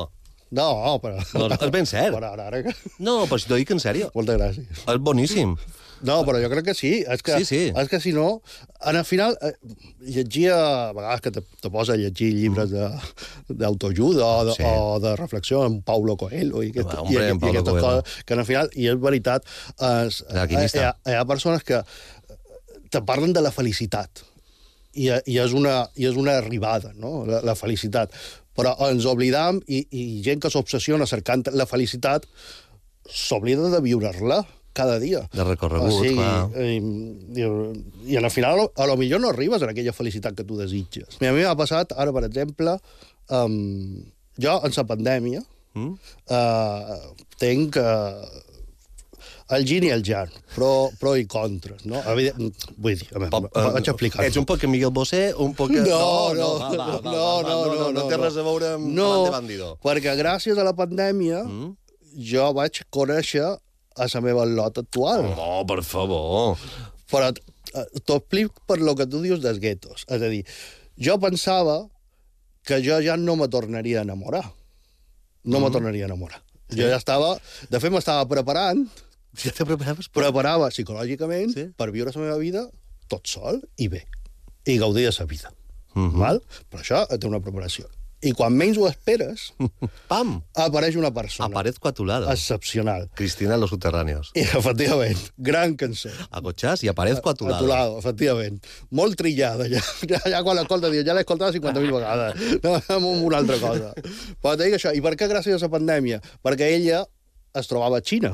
No, però... No, no, és ben cert. Però ara, ara... No, però si t'ho dic en sèrio. Moltes gràcies. És boníssim. No, però jo crec que sí. És que, Sí, sí. És que si no, en el final, eh, llegia, a vegades que te, te posa a llegir llibres d'autoajuda o, de, Sí. o de reflexió, en Paulo Coelho i, aquest, Home, i, hombre, en i Paulo aquestes Coelho. coses, que en el final, i és veritat, es, hi, L'alquimista. ha, hi ha persones que te parlen de la felicitat. I, i, és, una, i és una arribada, no?, la, la felicitat. Però ens oblidam, i, i gent que s'obsessiona cercant la felicitat, s'oblida de viure-la cada dia. De recorregut, o sigui, clar. I, i, I al final, a lo, a lo millor no arribes a aquella felicitat que tu desitges. A mi m'ha passat, ara, per exemple, um, jo, en la pandèmia, mm? uh, tenc uh, el yin i el yang, pro, pro i contres, no? Evident, vull dir, a veure, uh, vaig explicar. Ets un poc Miguel Bosé, un poc... No, no, no, va, va, va, no, va, no, va, no, no, no té no. res a veure amb No, de bandido. perquè gràcies a la pandèmia Mm? jo vaig conèixer a la meva lot actual. Oh, per favor. Però eh, t'ho explico per lo que tu dius dels guetos. És a dir, jo pensava que jo ja no me tornaria a enamorar. No mm. me tornaria a enamorar. Sí. Jo ja estava... De fet, m'estava preparant... Ja te preparaves? Preparava psicològicament Sí. per viure la meva vida tot sol i bé. I gaudir de la vida. Mm-hmm. Val? Però això té una preparació. I quan menys ho esperes, pam, apareix una persona. Aparezco a tu lado. Excepcional. Cristina en los subterráneos. I, efectivament, gran cançó. Agochás y aparezco a tu A lado. tu lado, efectivament. Molt trillada, ja, ja, ja quan l'escolta, dius, ja l'he escoltat cinquanta mil vegades. No, amb una altra cosa. Però et dic això, i per què gràcies a la pandèmia? Perquè ella es trobava a Xina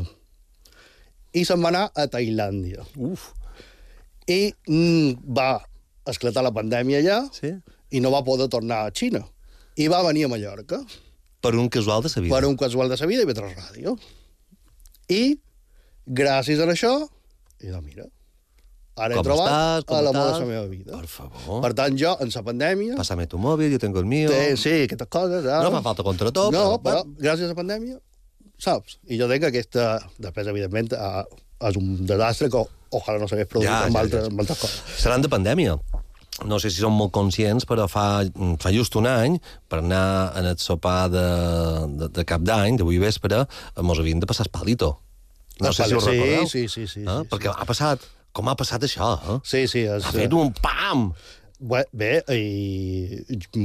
i se'n va anar a Tailàndia. Uf. I mm, va esclatar la pandèmia allà sí? i no va poder tornar a Xina. I va venir a Mallorca. Per un casual de sa vida. Per un casual de sa vida i Vetres Ràdio. I, gràcies a això, i de mira, ara ¿Cómo he trobat estás? ¿Cómo a l'amor de estás? la meva vida. Por favor. Per tant, jo, en la pandèmia... Pásame tu móvil, yo tengo el mío. Té, sí, aquestes coses. Ah. No fa falta contra tot. No, però, però gràcies a la pandèmia, saps? I jo dic que aquesta, després, evidentment, ah, és un desastre que ojalà no s'hagués produït Ja, amb, ja, altres, ja. amb altres coses. Seran de pandèmia. No sé si són molt conscients, però fa, fa just un any, per anar en el sopar de, de, de cap d'any, d'avui vespre, mos havien de passar el palito. No sé si ho sí, recordeu. Sí, sí, sí. Eh? sí Perquè sí. ha passat... Com ha passat això, eh? Sí, sí. És, Ha fet un pam! Bé, bé i,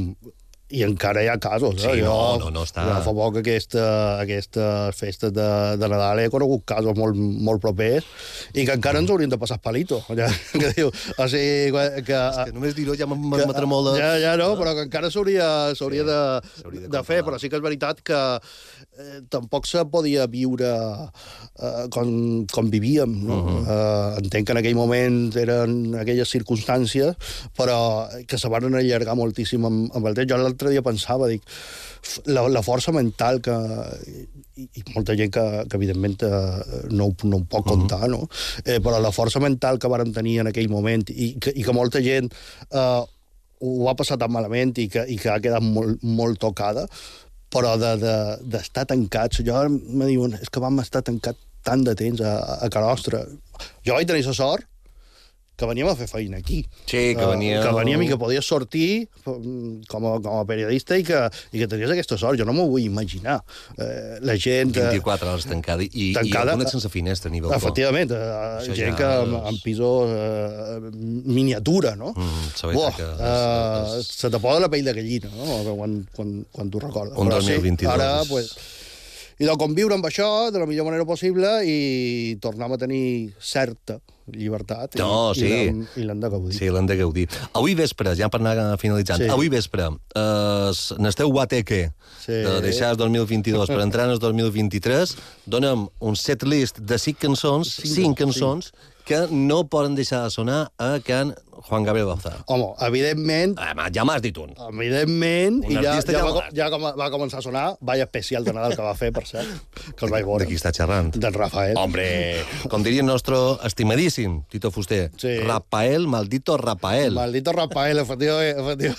i encara hi ha casos. Eh? Sí, jo, no, no, no està... Jo fa poc aquesta, aquestes festes de, de Nadal he conegut casos molt, molt propers i que encara ens haurien de passar palito. Ja, que diu, o sigui, que, És que només dir-ho ja m'admetrà molt de... Ja, ja no, però que encara s'hauria sí, de, de, de fer, però sí que és veritat que eh, tampoc se podia viure eh, com, com vivíem. No? Uh -huh. eh, entenc que en aquell moment eren aquelles circumstàncies, però que se van allargar moltíssim amb, amb el temps. Jo l'altre dia pensava, dic, la, la força mental que... I, i molta gent que, que evidentment, eh, no, no ho pot contar, uh -huh. no? Eh, però la força mental que varen tenir en aquell moment i que, i que molta gent eh, ho va passar tan malament i que, i que ha quedat molt, molt tocada, però d'estar de, de, tancats... Jo me diuen, és que vam estar tancats tant de temps a, a casa nostra. Jo vaig tenir la sort que veníem a fer feina aquí. Sí, que veníem... Uh, que veníem i que podies sortir com a, com a periodista i que, i que tenies aquesta sort. Jo no m'ho vull imaginar. Uh, la gent... vint-i-quatre hores tancada i, tancada, i algunes sense finestra ni balcó. Efectivament, uh, gent ja que amb, amb pisos uh, miniatura, no? Mm, Buah, que uh, és... se te posa la pell de gallina, no? Quan, quan, quan t'ho recordes. Un dos mil vint-i-dos. Sí, ara, pues, i de conviure amb això de la millor manera possible i tornem a tenir certa llibertat no, i, sí. i l'hem de gaudir. Sí, l'hem de gaudir. Avui vespre, ja per anar finalitzant, sí. avui vespre, eh, n'esteu guateque sí. de deixar el dos mil vint-i-dos per entrar en el dos mil vint-i-tres, donem un setlist de cinc cançons, cinc, cinc cançons, cinc. que no poden deixar de sonar a Can Juan Gabriel Bauza. Home, evidentment... Ah, ja m'has dit un. Evidentment, un i ja, ja, ja, va, ja va començar a sonar, vaya especial de Nadal que va fer, per cert, que el vaig veure. De qui està xerrant? Del Rafael. Hombre, com diria el nostre estimadíssim Tito Fuster, sí. Rafael, maldito Rafael. Maldito Rafael, efectivament. efectivament.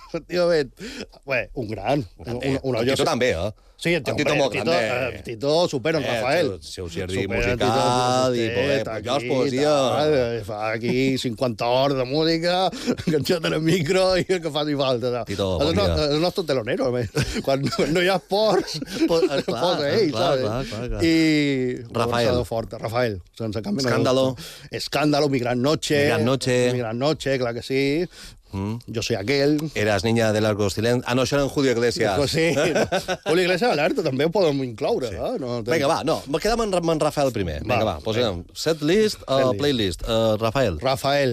efectivament. Bé, un gran. Un, un, un, el Tito també, eh? Sí, el Tito, molt Tito, grande. eh, Tito supera en eh, Rafael. El seu jardí musical i poder poesia. Fa aquí cinquanta hores de música, enganxat en el micro i el que faci falta. Tito, el, bon dia. el nostre telonero, a més. Quan no hi ha esports, es posa ell, clar, saps? clar, clar, clar. I... Rafael. Forta, Rafael. Sense canvi. Escándalo. Escándalo, Mi Gran Noche. Mi Gran Noche. Mi Gran Noche, clar que sí. Mm. Yo soy aquel. Eras niña de largos silencios. Ah, no, això era en Julio Iglesias. Pues sí. Julio Iglesias alerta, també ho podem incloure. Sí. Eh? No, ten... Vinga, va, no, me quedem en, en Rafael primer. Vinga, va, va posem set list, uh, playlist. Uh, Rafael. Rafael.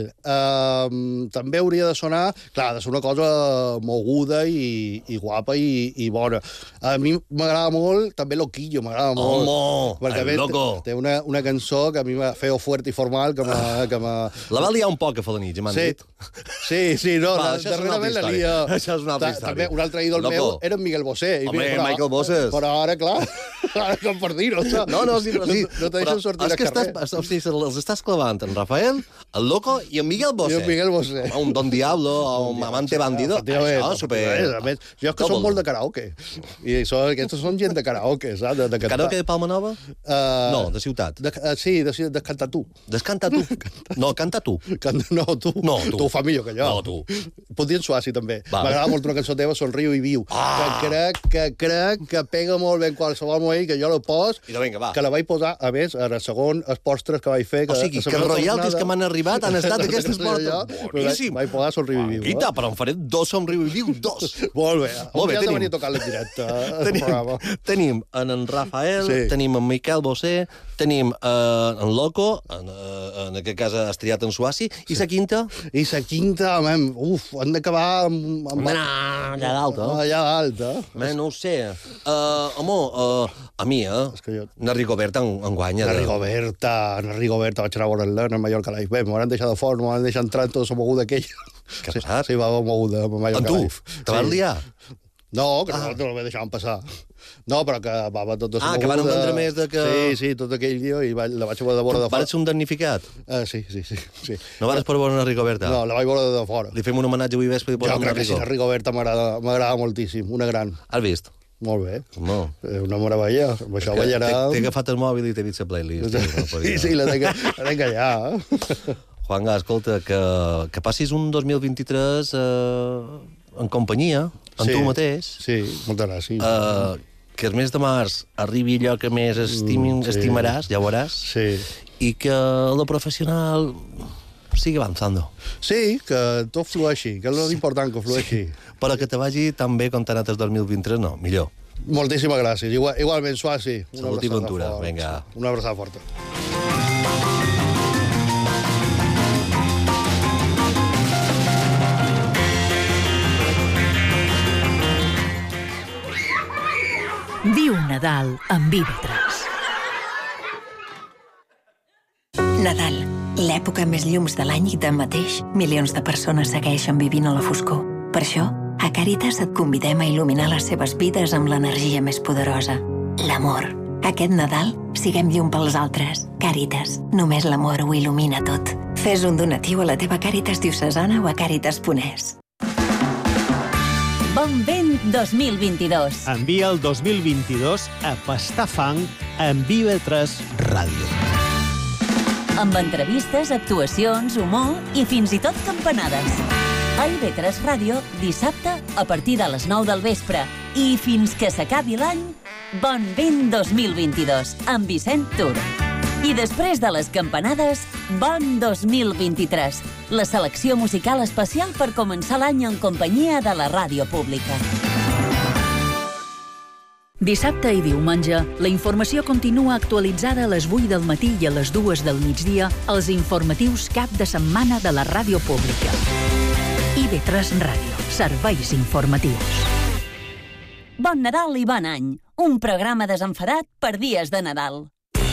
Uh, també hauria de sonar, clar, de ser una cosa moguda i, i guapa i, i bona. A mi m'agrada molt, també Loquillo, m'agrada molt. Home, perquè el loco. Té una, una cançó que a mi m'ha feo fuerte i formal, que m'ha... Que la va liar un poc a fa de nit, ja m'han sí. dit. Sí, sí, no, va, la, darrerament la lia... Això és una altra història. També un altre ídol Loco. meu era en Miguel Bosé. Home, però, Michael Bosses. Però ara, clar, ara com per dir-ho. No, no, sí, però sí. No, no te deixen sortir al carrer. Estàs, o sigui, els estàs clavant en Rafael, el Loco i en Miguel Bosé. I en Miguel Bosé. Un Don Diablo, un amante bandido. Això, super... A més, jo és que som molt de karaoke. I això, aquests són gent de karaoke, saps? De, de karaoke de Palma Nova? Uh, no, de ciutat. De, uh, sí, de, de Canta Tu. Descanta tu. No, canta tu. Canta, no, tu. No, tu. Tu ho fa millor que jo. No, tu. Podria en Suassi, també. M'agrada molt una cançó teva, Somriu i Viu, ah. que crec que crec que pega molt bé en qualsevol moment, que jo la pos, I vinga, va. que la vaig posar, a més, a la segon els postres que vaig fer. Que, o sigui, que, que els royalties que m'han arribat han estat aquestes postres. Boníssim. Vaig posar Somriu i Viu. Guita, però en faré dos Somriu i Viu, dos. Molt bé. Molt bé, tenim. Venir a tocar en directe. tenim, tenim en en Rafael, sí. tenim en Miquel Bosé, tenim uh, en Loco, en, uh, en aquest cas has triat en Suassi, i sa quinta? I sa quinta, man, uf, han d'acabar amb... amb... Allà dalt, eh? Allà dalt, eh? Man, no ho sé. Uh, home, uh, a mi, eh? És que jo... Na Rigoberta en, en guanya. Na Rigoberta, na Rigoberta, vaig anar a veure-la en Mallorca Live. Bé, m'ho van deixar de fora, m'ho van deixar entrar en tota la moguda aquella. Què ha passat? Sí, va moguda a Mallorca Live. En tu? Te vas liar? No, que ah. no, no el deixaven passar. No, però que va, va tot... Ah, que van entendre més de que... Sí, sí, tot aquell dia, i va, la vaig veure de vora de fora. Vas ser un damnificat? Uh, sí, sí, sí, sí. No vas per veure una Rigoberta? No, la vaig veure de fora. Li fem un homenatge avui vespre i posar una Rigo. Jo crec que sí, la Rigoberta m'agrada moltíssim, una gran. Has vist? Molt bé. No. Una meravella. Amb això ballarà... T'he agafat el mòbil i t'he vist la playlist. Sí, sí, la tenc allà. Juanga, escolta, que, que passis un dos mil vint-i-tres eh, en companyia, amb sí, tu mateix. Sí, moltes gràcies. Eh, que el mes de març arribi allò que més estimin, mm, sí. estimaràs, ja ho veuràs. Sí. I que lo professional sigui avançando. Sí, que tot flueixi, que és l'important que flueixi. Sí. Però que te vagi tan bé com t'ha anat el dos mil vint-i-tres, no, millor. Moltíssimes gràcies. Igual, igualment, Suassi. Salut i ventura, vinga. Una abraçada forta. Viu Nadal amb I V tres. Nadal, l'època més llums de l'any i tanmateix, milions de persones segueixen vivint a la foscor. Per això, a Càritas et convidem a il·luminar les seves vides amb l'energia més poderosa, l'amor. Aquest Nadal, siguem llum pels altres. Càritas, només l'amor ho il·lumina tot. Fes un donatiu a la teva Càritas diocesana o a càritas punt es. Bon vent dos mil vint-i-dos. Envia el dos mil vint-i-dos a pastar fang amb I V tres Ràdio. Amb entrevistes, actuacions, humor i fins i tot campanades. A I V tres Ràdio, dissabte, a partir de les nou del vespre. I fins que s'acabi l'any, Bon vent dos mil vint-i-dos, amb Vicent Tur. I després de les campanades, Bon dos mil vint-i-tres, la selecció musical especial per començar l'any en companyia de la ràdio pública. Dissabte i diumenge, la informació continua actualitzada a les vuit del matí i a les dues del migdia als informatius cap de setmana de la ràdio pública. I V tres Ràdio, serveis informatius. Bon Nadal i bon any, un programa desenfadat per dies de Nadal.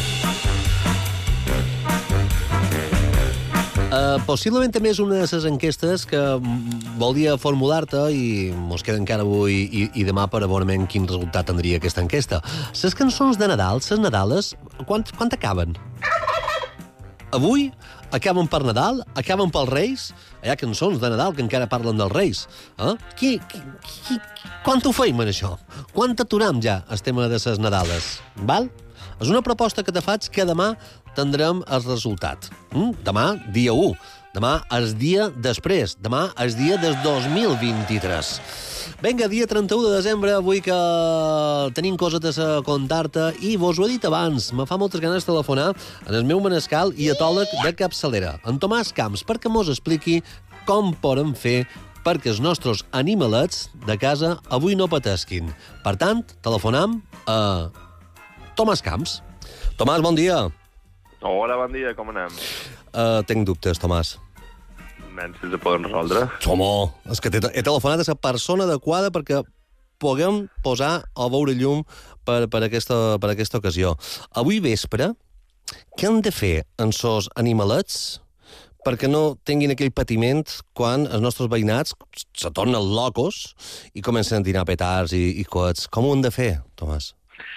Uh, possiblement també és una de les enquestes que volia formular-te i mos queda encara avui i, i demà per a veure quin resultat tindria aquesta enquesta. Les cançons de Nadal, les Nadales, quan, quan acaben? Avui, acaben per Nadal, acaben pels Reis. Hi ha cançons de Nadal que encara parlen dels Reis. Eh? Qui, qui, qui, quant ho feim, en això? Quant aturam ja el tema de les Nadales? Val? És una proposta que te faig que demà tindrem el resultat. Mm? Demà, dia u. Demà és dia després. Demà és dia del dos mil vint-i-tres. Vinga, dia trenta-u de desembre, avui que tenim cosetes a contar-te i vos ho he dit abans, me fa moltes ganes de telefonar en el meu manescal i etòleg de capçalera, en Tomàs Camps, perquè mos expliqui com podem fer perquè els nostres animalets de casa avui no patesquin. Per tant, telefonam a Tomàs Camps. Tomàs, bon dia. Hola, bon dia, com anem? Uh, tenc dubtes, Tomàs. Menys si se poden resoldre. Home, és que he telefonat a la persona adequada perquè puguem posar o veure llum per, per, aquesta, per aquesta ocasió. Avui vespre, què hem de fer en sos animalets perquè no tinguin aquell patiment quan els nostres veïnats se tornen locos i comencen a tirar petards i, i coets? Com ho hem de fer, Tomàs?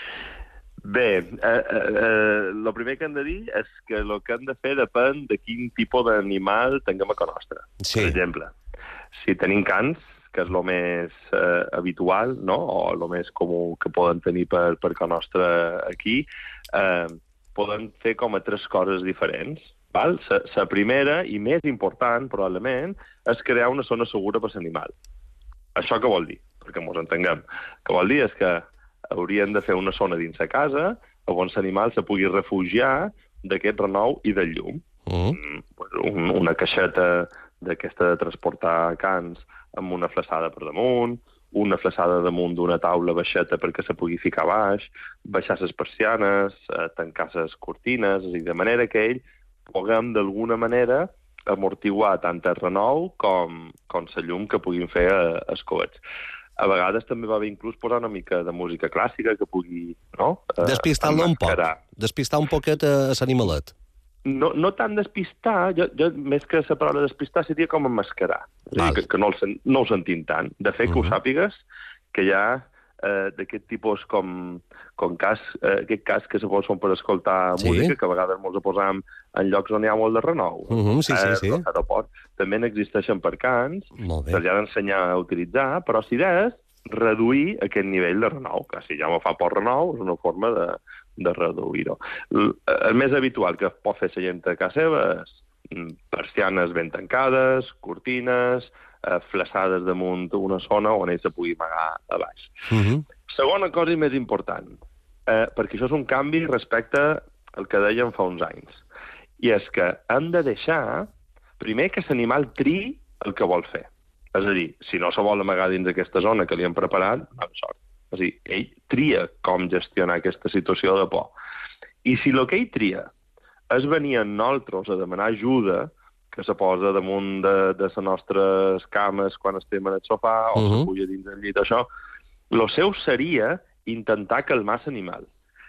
Bé, eh, eh, el primer que hem de dir és que el que hem de fer depèn de quin tipus d'animal tinguem a casa nostra. Sí. Per exemple, si tenim cans, que és el més eh, habitual, no? O el més comú que poden tenir per, per casa nostra aquí, eh, poden fer com a tres coses diferents. Val? La primera, i més important, probablement, és crear una zona segura per l'animal. Això què vol dir? Perquè ens entenguem. Què vol dir és que haurien de fer una zona dins la casa on l'animal se pugui refugiar d'aquest renou i del llum. Mm. Un, una caixeta d'aquesta de transportar cans amb una flaçada per damunt, una flaçada damunt d'una taula baixeta perquè se pugui ficar baix, baixar les persianes, eh, tancar les cortines, és a dir, de manera que ell puguem d'alguna manera amortiguar tant el renou com, com la llum que puguin fer eh, els coets. A vegades també va bé inclús posar una mica de música clàssica que pugui, no? Eh, Despistar-lo un poc. Despistar un poquet a l'animalet. No, no tant despistar, jo, jo més que la paraula despistar seria com emmascarar. Dir, que, que no, el, no ho sentim tant. De fet, uh-huh. que ho sàpigues, que hi ha eh, d'aquest tipus com, com cas, eh, aquest cas que se posen per escoltar sí. música, que a vegades ens posam en llocs on hi ha molt de renou. Uh-huh, sí, sí, sí. Eh, l'aeroport. També n'existeixen per cants, se'ls ha d'ensenyar a utilitzar, però si des, reduir aquest nivell de renou, que si ja me fa por renou, és una forma de, de reduir-ho. El més habitual que pot fer la gent a casa seva és persianes ben tancades, cortines, eh, flaçades damunt una zona on ell se pugui amagar a baix. Uh-huh. Segona cosa i més important, eh, perquè això és un canvi respecte al que dèiem fa uns anys, i és que hem de deixar primer que l'animal triï el que vol fer. És a dir, si no se vol amagar dins d'aquesta zona que li hem preparat, amb sort. És a dir, ell tria com gestionar aquesta situació de por. I si el que ell tria és venir a nosaltres a demanar ajuda, que se posa damunt de, de les nostres cames quan estem en el sofà, o uh-huh. se puja dins del llit, això, el seu seria intentar calmar l'animal.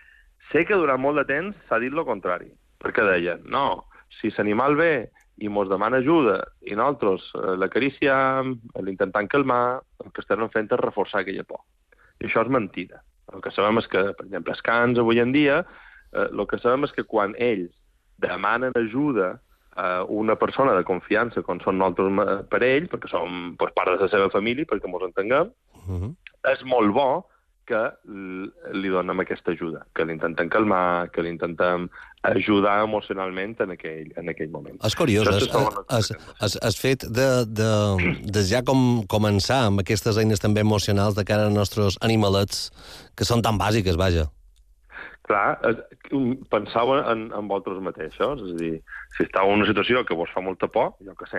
Sé que durant molt de temps s'ha dit el contrari, perquè deien, no, si l'animal ve i mos demana ajuda i nosaltres eh, l'acariciem, l'intentem calmar, el que estem fent és reforçar aquella por. I això és mentida. El que sabem és que, per exemple, els cans avui en dia, eh, el que sabem és que quan ells demanen ajuda a una persona de confiança, com són nosaltres per ell, perquè som pues, part de la seva família, perquè ens entenguem, uh-huh. és molt bo que li donem aquesta ajuda, que l'intentem calmar, que l'intentem ajudar emocionalment en aquell, en aquell moment. És curiós, has, has, has, has fet de, de, de ja com començar amb aquestes eines també emocionals de cara als nostres animalets, que són tan bàsiques, vaja. Clar, pensava en, en vosaltres mateixos, és a dir, si estava en una situació que vos fa molta por, jo què sé,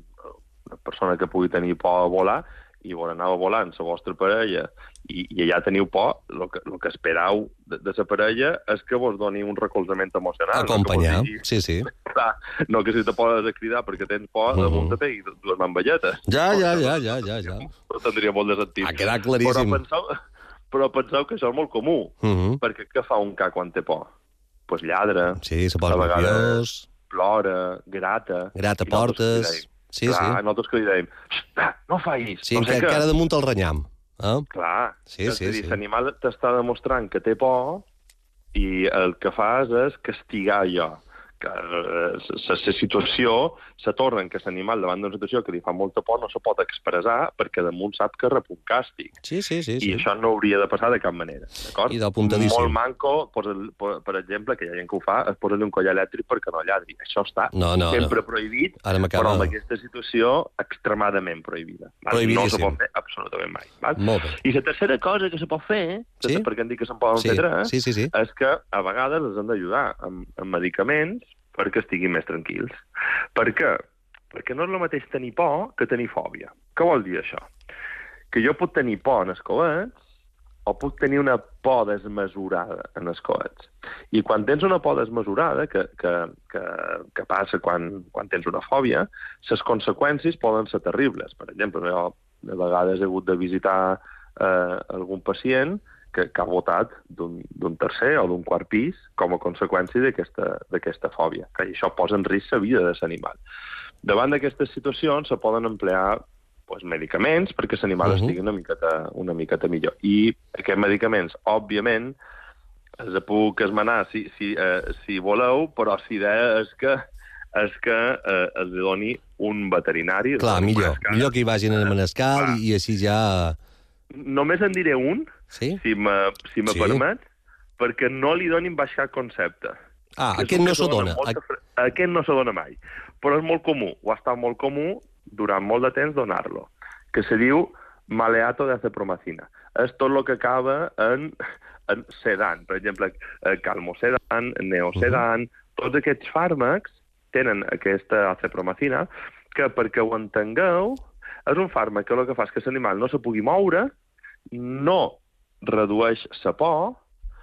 una persona que pugui tenir por a volar, i vos anava volant la vostra parella i, i allà teniu por, el que, el que esperau de, de la parella és que vos doni un recolzament emocional. Acompanyar, no digui, sí, sí. Clar, no que si te poses a cridar perquè tens por, uh-huh. damunt te pegui dues mamballetes. Ja, ja, ja, ja, ja, ja. No tindria molt de sentit. Ha quedat claríssim. Però penseu, però penseu que això és molt comú, uh-huh. perquè què fa un ca quan té por? Doncs pues lladra, sí, se posa nerviós, plora, grata... Grata portes... Sí, clar, sí. nosaltres que li dèiem, no facis. Sí, no sé encara damunt el renyam. Eh? Clar, sí, és sí, a dir, sí. l'animal t'està demostrant que té por i el que fas és castigar allò. que la situació se torna en que l'animal davant d'una situació que li fa molta por no se pot expressar perquè damunt sap que rep un càstig. Sí, sí, sí. I sí. això no hauria de passar de cap manera, d'acord? I d'apuntadíssim. Molt manco, per, per exemple, que hi ha gent que ho fa, es posa-li un collar elèctric perquè no lladri. Això està no, no, sempre no. prohibit, Ara però en aquesta situació extremadament prohibida. No se pot fer absolutament mai. Val? Molt bé. I la tercera cosa que se pot fer, sí? perquè em dic que se'n poden sí. fer tres, sí, sí, sí. és que a vegades els han d'ajudar amb, amb medicaments perquè estiguin més tranquils. Per què? Perquè no és el mateix tenir por que tenir fòbia. Què vol dir això? Que jo puc tenir por en els coets o puc tenir una por desmesurada en els coets. I quan tens una por desmesurada, que, que, que, que passa quan, quan tens una fòbia, les conseqüències poden ser terribles. Per exemple, jo de vegades he hagut de visitar eh, algun pacient que, que ha votat d'un tercer o d'un quart pis com a conseqüència d'aquesta fòbia. Que això posa en risc la vida de l'animal. Davant d'aquestes situacions se poden emplear pues, medicaments perquè l'animal uh -huh. estigui una miqueta, una miqueta millor. I aquests medicaments, òbviament, els puc esmenar si, si, eh, si voleu, però la idea és que és que eh, els doni un veterinari. Clar, millor. Millor que hi vagin en Manescal i, i així ja... Només en diré un, sí? si me, si me sí. permet, perquè no li donin baix cap concepte. Ah, aquest no s'ho dona. Molta... Aquest no s'ho dona mai. Però és molt comú, o ha estat molt comú durant molt de temps donar-lo, que se diu maleato de acepromacina. És tot el que acaba en, en sedan. Per exemple, calmosedan, neosedan, uh-huh. tots aquests fàrmacs tenen aquesta acepromacina, que perquè ho entengueu, és un fàrmac que el que fa és que l'animal no se pugui moure, no redueix la por,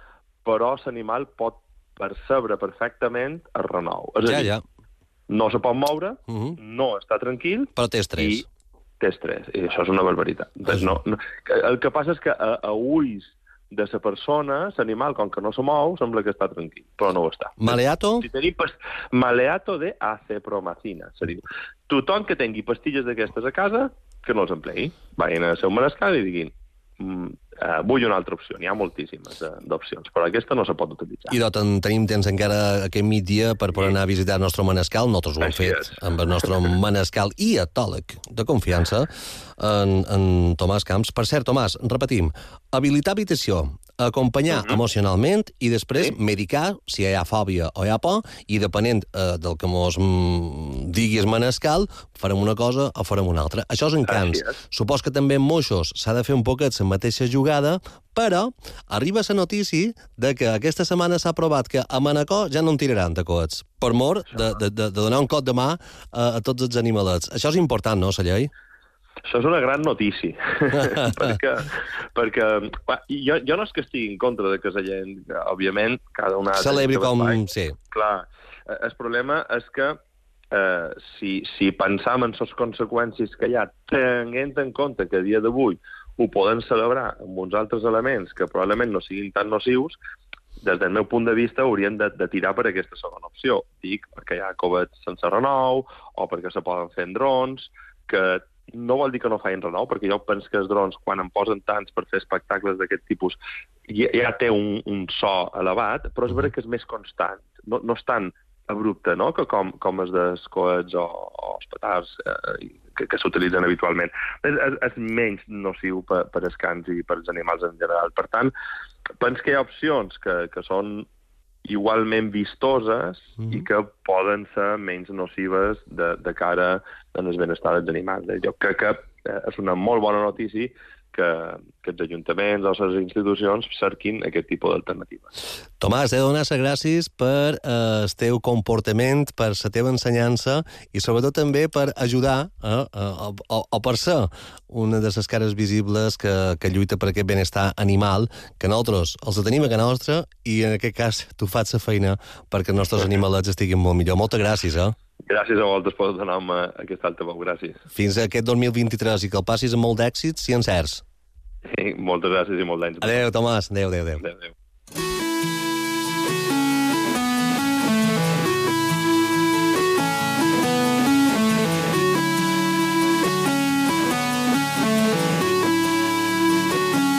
però l'animal pot percebre perfectament el renou. És a dir, ja, ja. no se pot moure, uh -huh. no està tranquil... Però té estrès. I té estrès, i això és una barbaritat. Doncs no, no, el que passa és que a, a ulls de la persona, l'animal, com que no se mou, sembla que està tranquil, però no ho està. Maleato? Si tenim pas... Maleato de acepromacina, se diu. Tothom que tingui pastilles d'aquestes a casa, que no els emplegui. Vagin a seu Manescal i diguin mm, uh, vull una altra opció. N'hi ha moltíssimes uh, d'opcions, però aquesta no se pot utilitzar. I doncs tenim temps encara aquest migdia per poder anar a visitar el nostre Manescal. Nosaltres ho hem fet és. amb el nostre Manescal i etòleg de confiança, en, en Tomàs Camps. Per cert, Tomàs, repetim, habilitar habitació, acompanyar uh-huh. emocionalment i després sí. medicar si hi ha fòbia o hi ha por, i depenent eh, del que mos mm, diguis Manescal, farem una cosa o farem una altra. Això és en cans. Supos que també en moixos s'ha de fer un poquet la mateixa jugada, però arriba la notícia de que aquesta setmana s'ha aprovat que a Manacor ja no en tiraran de coets, per mor de, de, de, de donar un cop de mà a, a tots els animalets. Això és important, no, la llei? Això és una gran notícia, perquè, perquè clar, jo, jo no és que estigui en contra de que la gent, òbviament, cada una... Celebri com... Sí. Clar, el problema és que eh, si, si pensam en les conseqüències que hi ha, tenint en compte que a dia d'avui ho poden celebrar amb uns altres elements que probablement no siguin tan nocius, des del meu punt de vista hauríem de, de tirar per aquesta segona opció. Dic perquè hi ha covets sense renou, o perquè se poden fer en drons, que no vol dir que no facin renou, perquè jo penso que els drons, quan en posen tants per fer espectacles d'aquest tipus, ja, ja té un, un so elevat, però és veritat que és més constant. No, no és tan abrupte, no?, que com, com els dels coets o, o els petards eh, que, que s'utilitzen habitualment. És, és, és menys nociu per, per als cans i per als animals en general. Per tant, penso que hi ha opcions que, que són igualment vistoses mm-hmm. i que poden ser menys nocives de, de cara al benestar dels animals. Jo crec que és una molt bona notícia que, que els ajuntaments o les institucions cerquin aquest tipus d'alternatives. Tomàs, he de donar les gràcies per eh, el teu comportament, per la teva ensenyança i sobretot també per ajudar eh, o, o, o per ser una de les cares visibles que, que lluita per aquest benestar animal, que nosaltres els tenim a casa nostra i en aquest cas tu fas la feina perquè els nostres animalets estiguin molt millor. Moltes gràcies, eh? Gràcies a vosaltres per donar-me aquesta alta veu, gràcies. Fins a aquest dos mil vint-i-tres i que el passis amb molt d'èxits i encerts. Sí, moltes gràcies i molt d'anys. Adéu, Tomàs. Adéu, adéu, adéu. Adéu, adéu.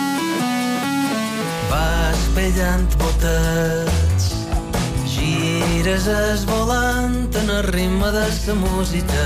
Vas pellant botets, gira mires es volant en el ritme de sa música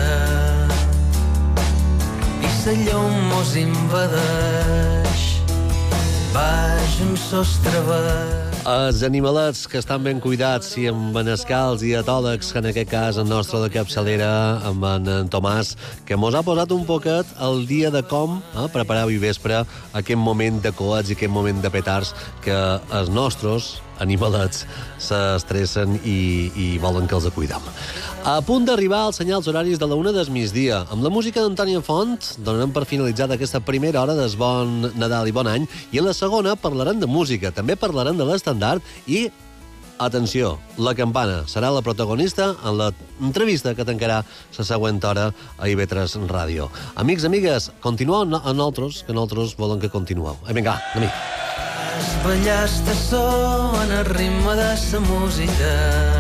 i sa llum mos invadeix baix un sostre verd. Els animalets que estan ben cuidats i amb manescals i atòlegs, que en aquest cas el nostre de capçalera, amb en Tomàs, que mos ha posat un poquet el dia de com eh, preparar avui vespre aquest moment de coets i aquest moment de petards que els nostres animalets s'estressen i, i volen que els cuidem. A punt d'arribar als senyals horaris de la una del migdia. Amb la música d'Antònia Font donarem per finalitzada aquesta primera hora del bon Nadal i bon any, i a la segona parlarem de música, també parlarem de l'estandard i, atenció, la campana serà la protagonista en l'entrevista que tancarà la següent hora a I V tres Ràdio. Amics, amigues, continueu a nosaltres, que nosaltres volen que continueu. Eh, vinga, anem-hi. Es ballaste so en el ritme de sa música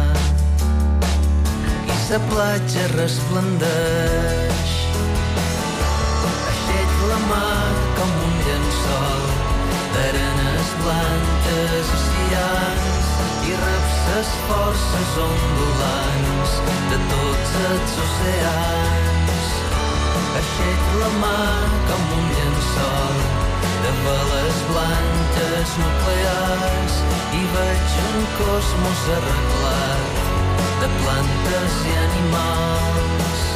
i sa platja resplendeix. Aixec la mà com un llençol d'arenes blanques i cians i rep ses forces ondulants de tots els oceans. Aixec la mà com un llençol de veles blanques nuclears i veig un cosmos arreglat de plantes i animals.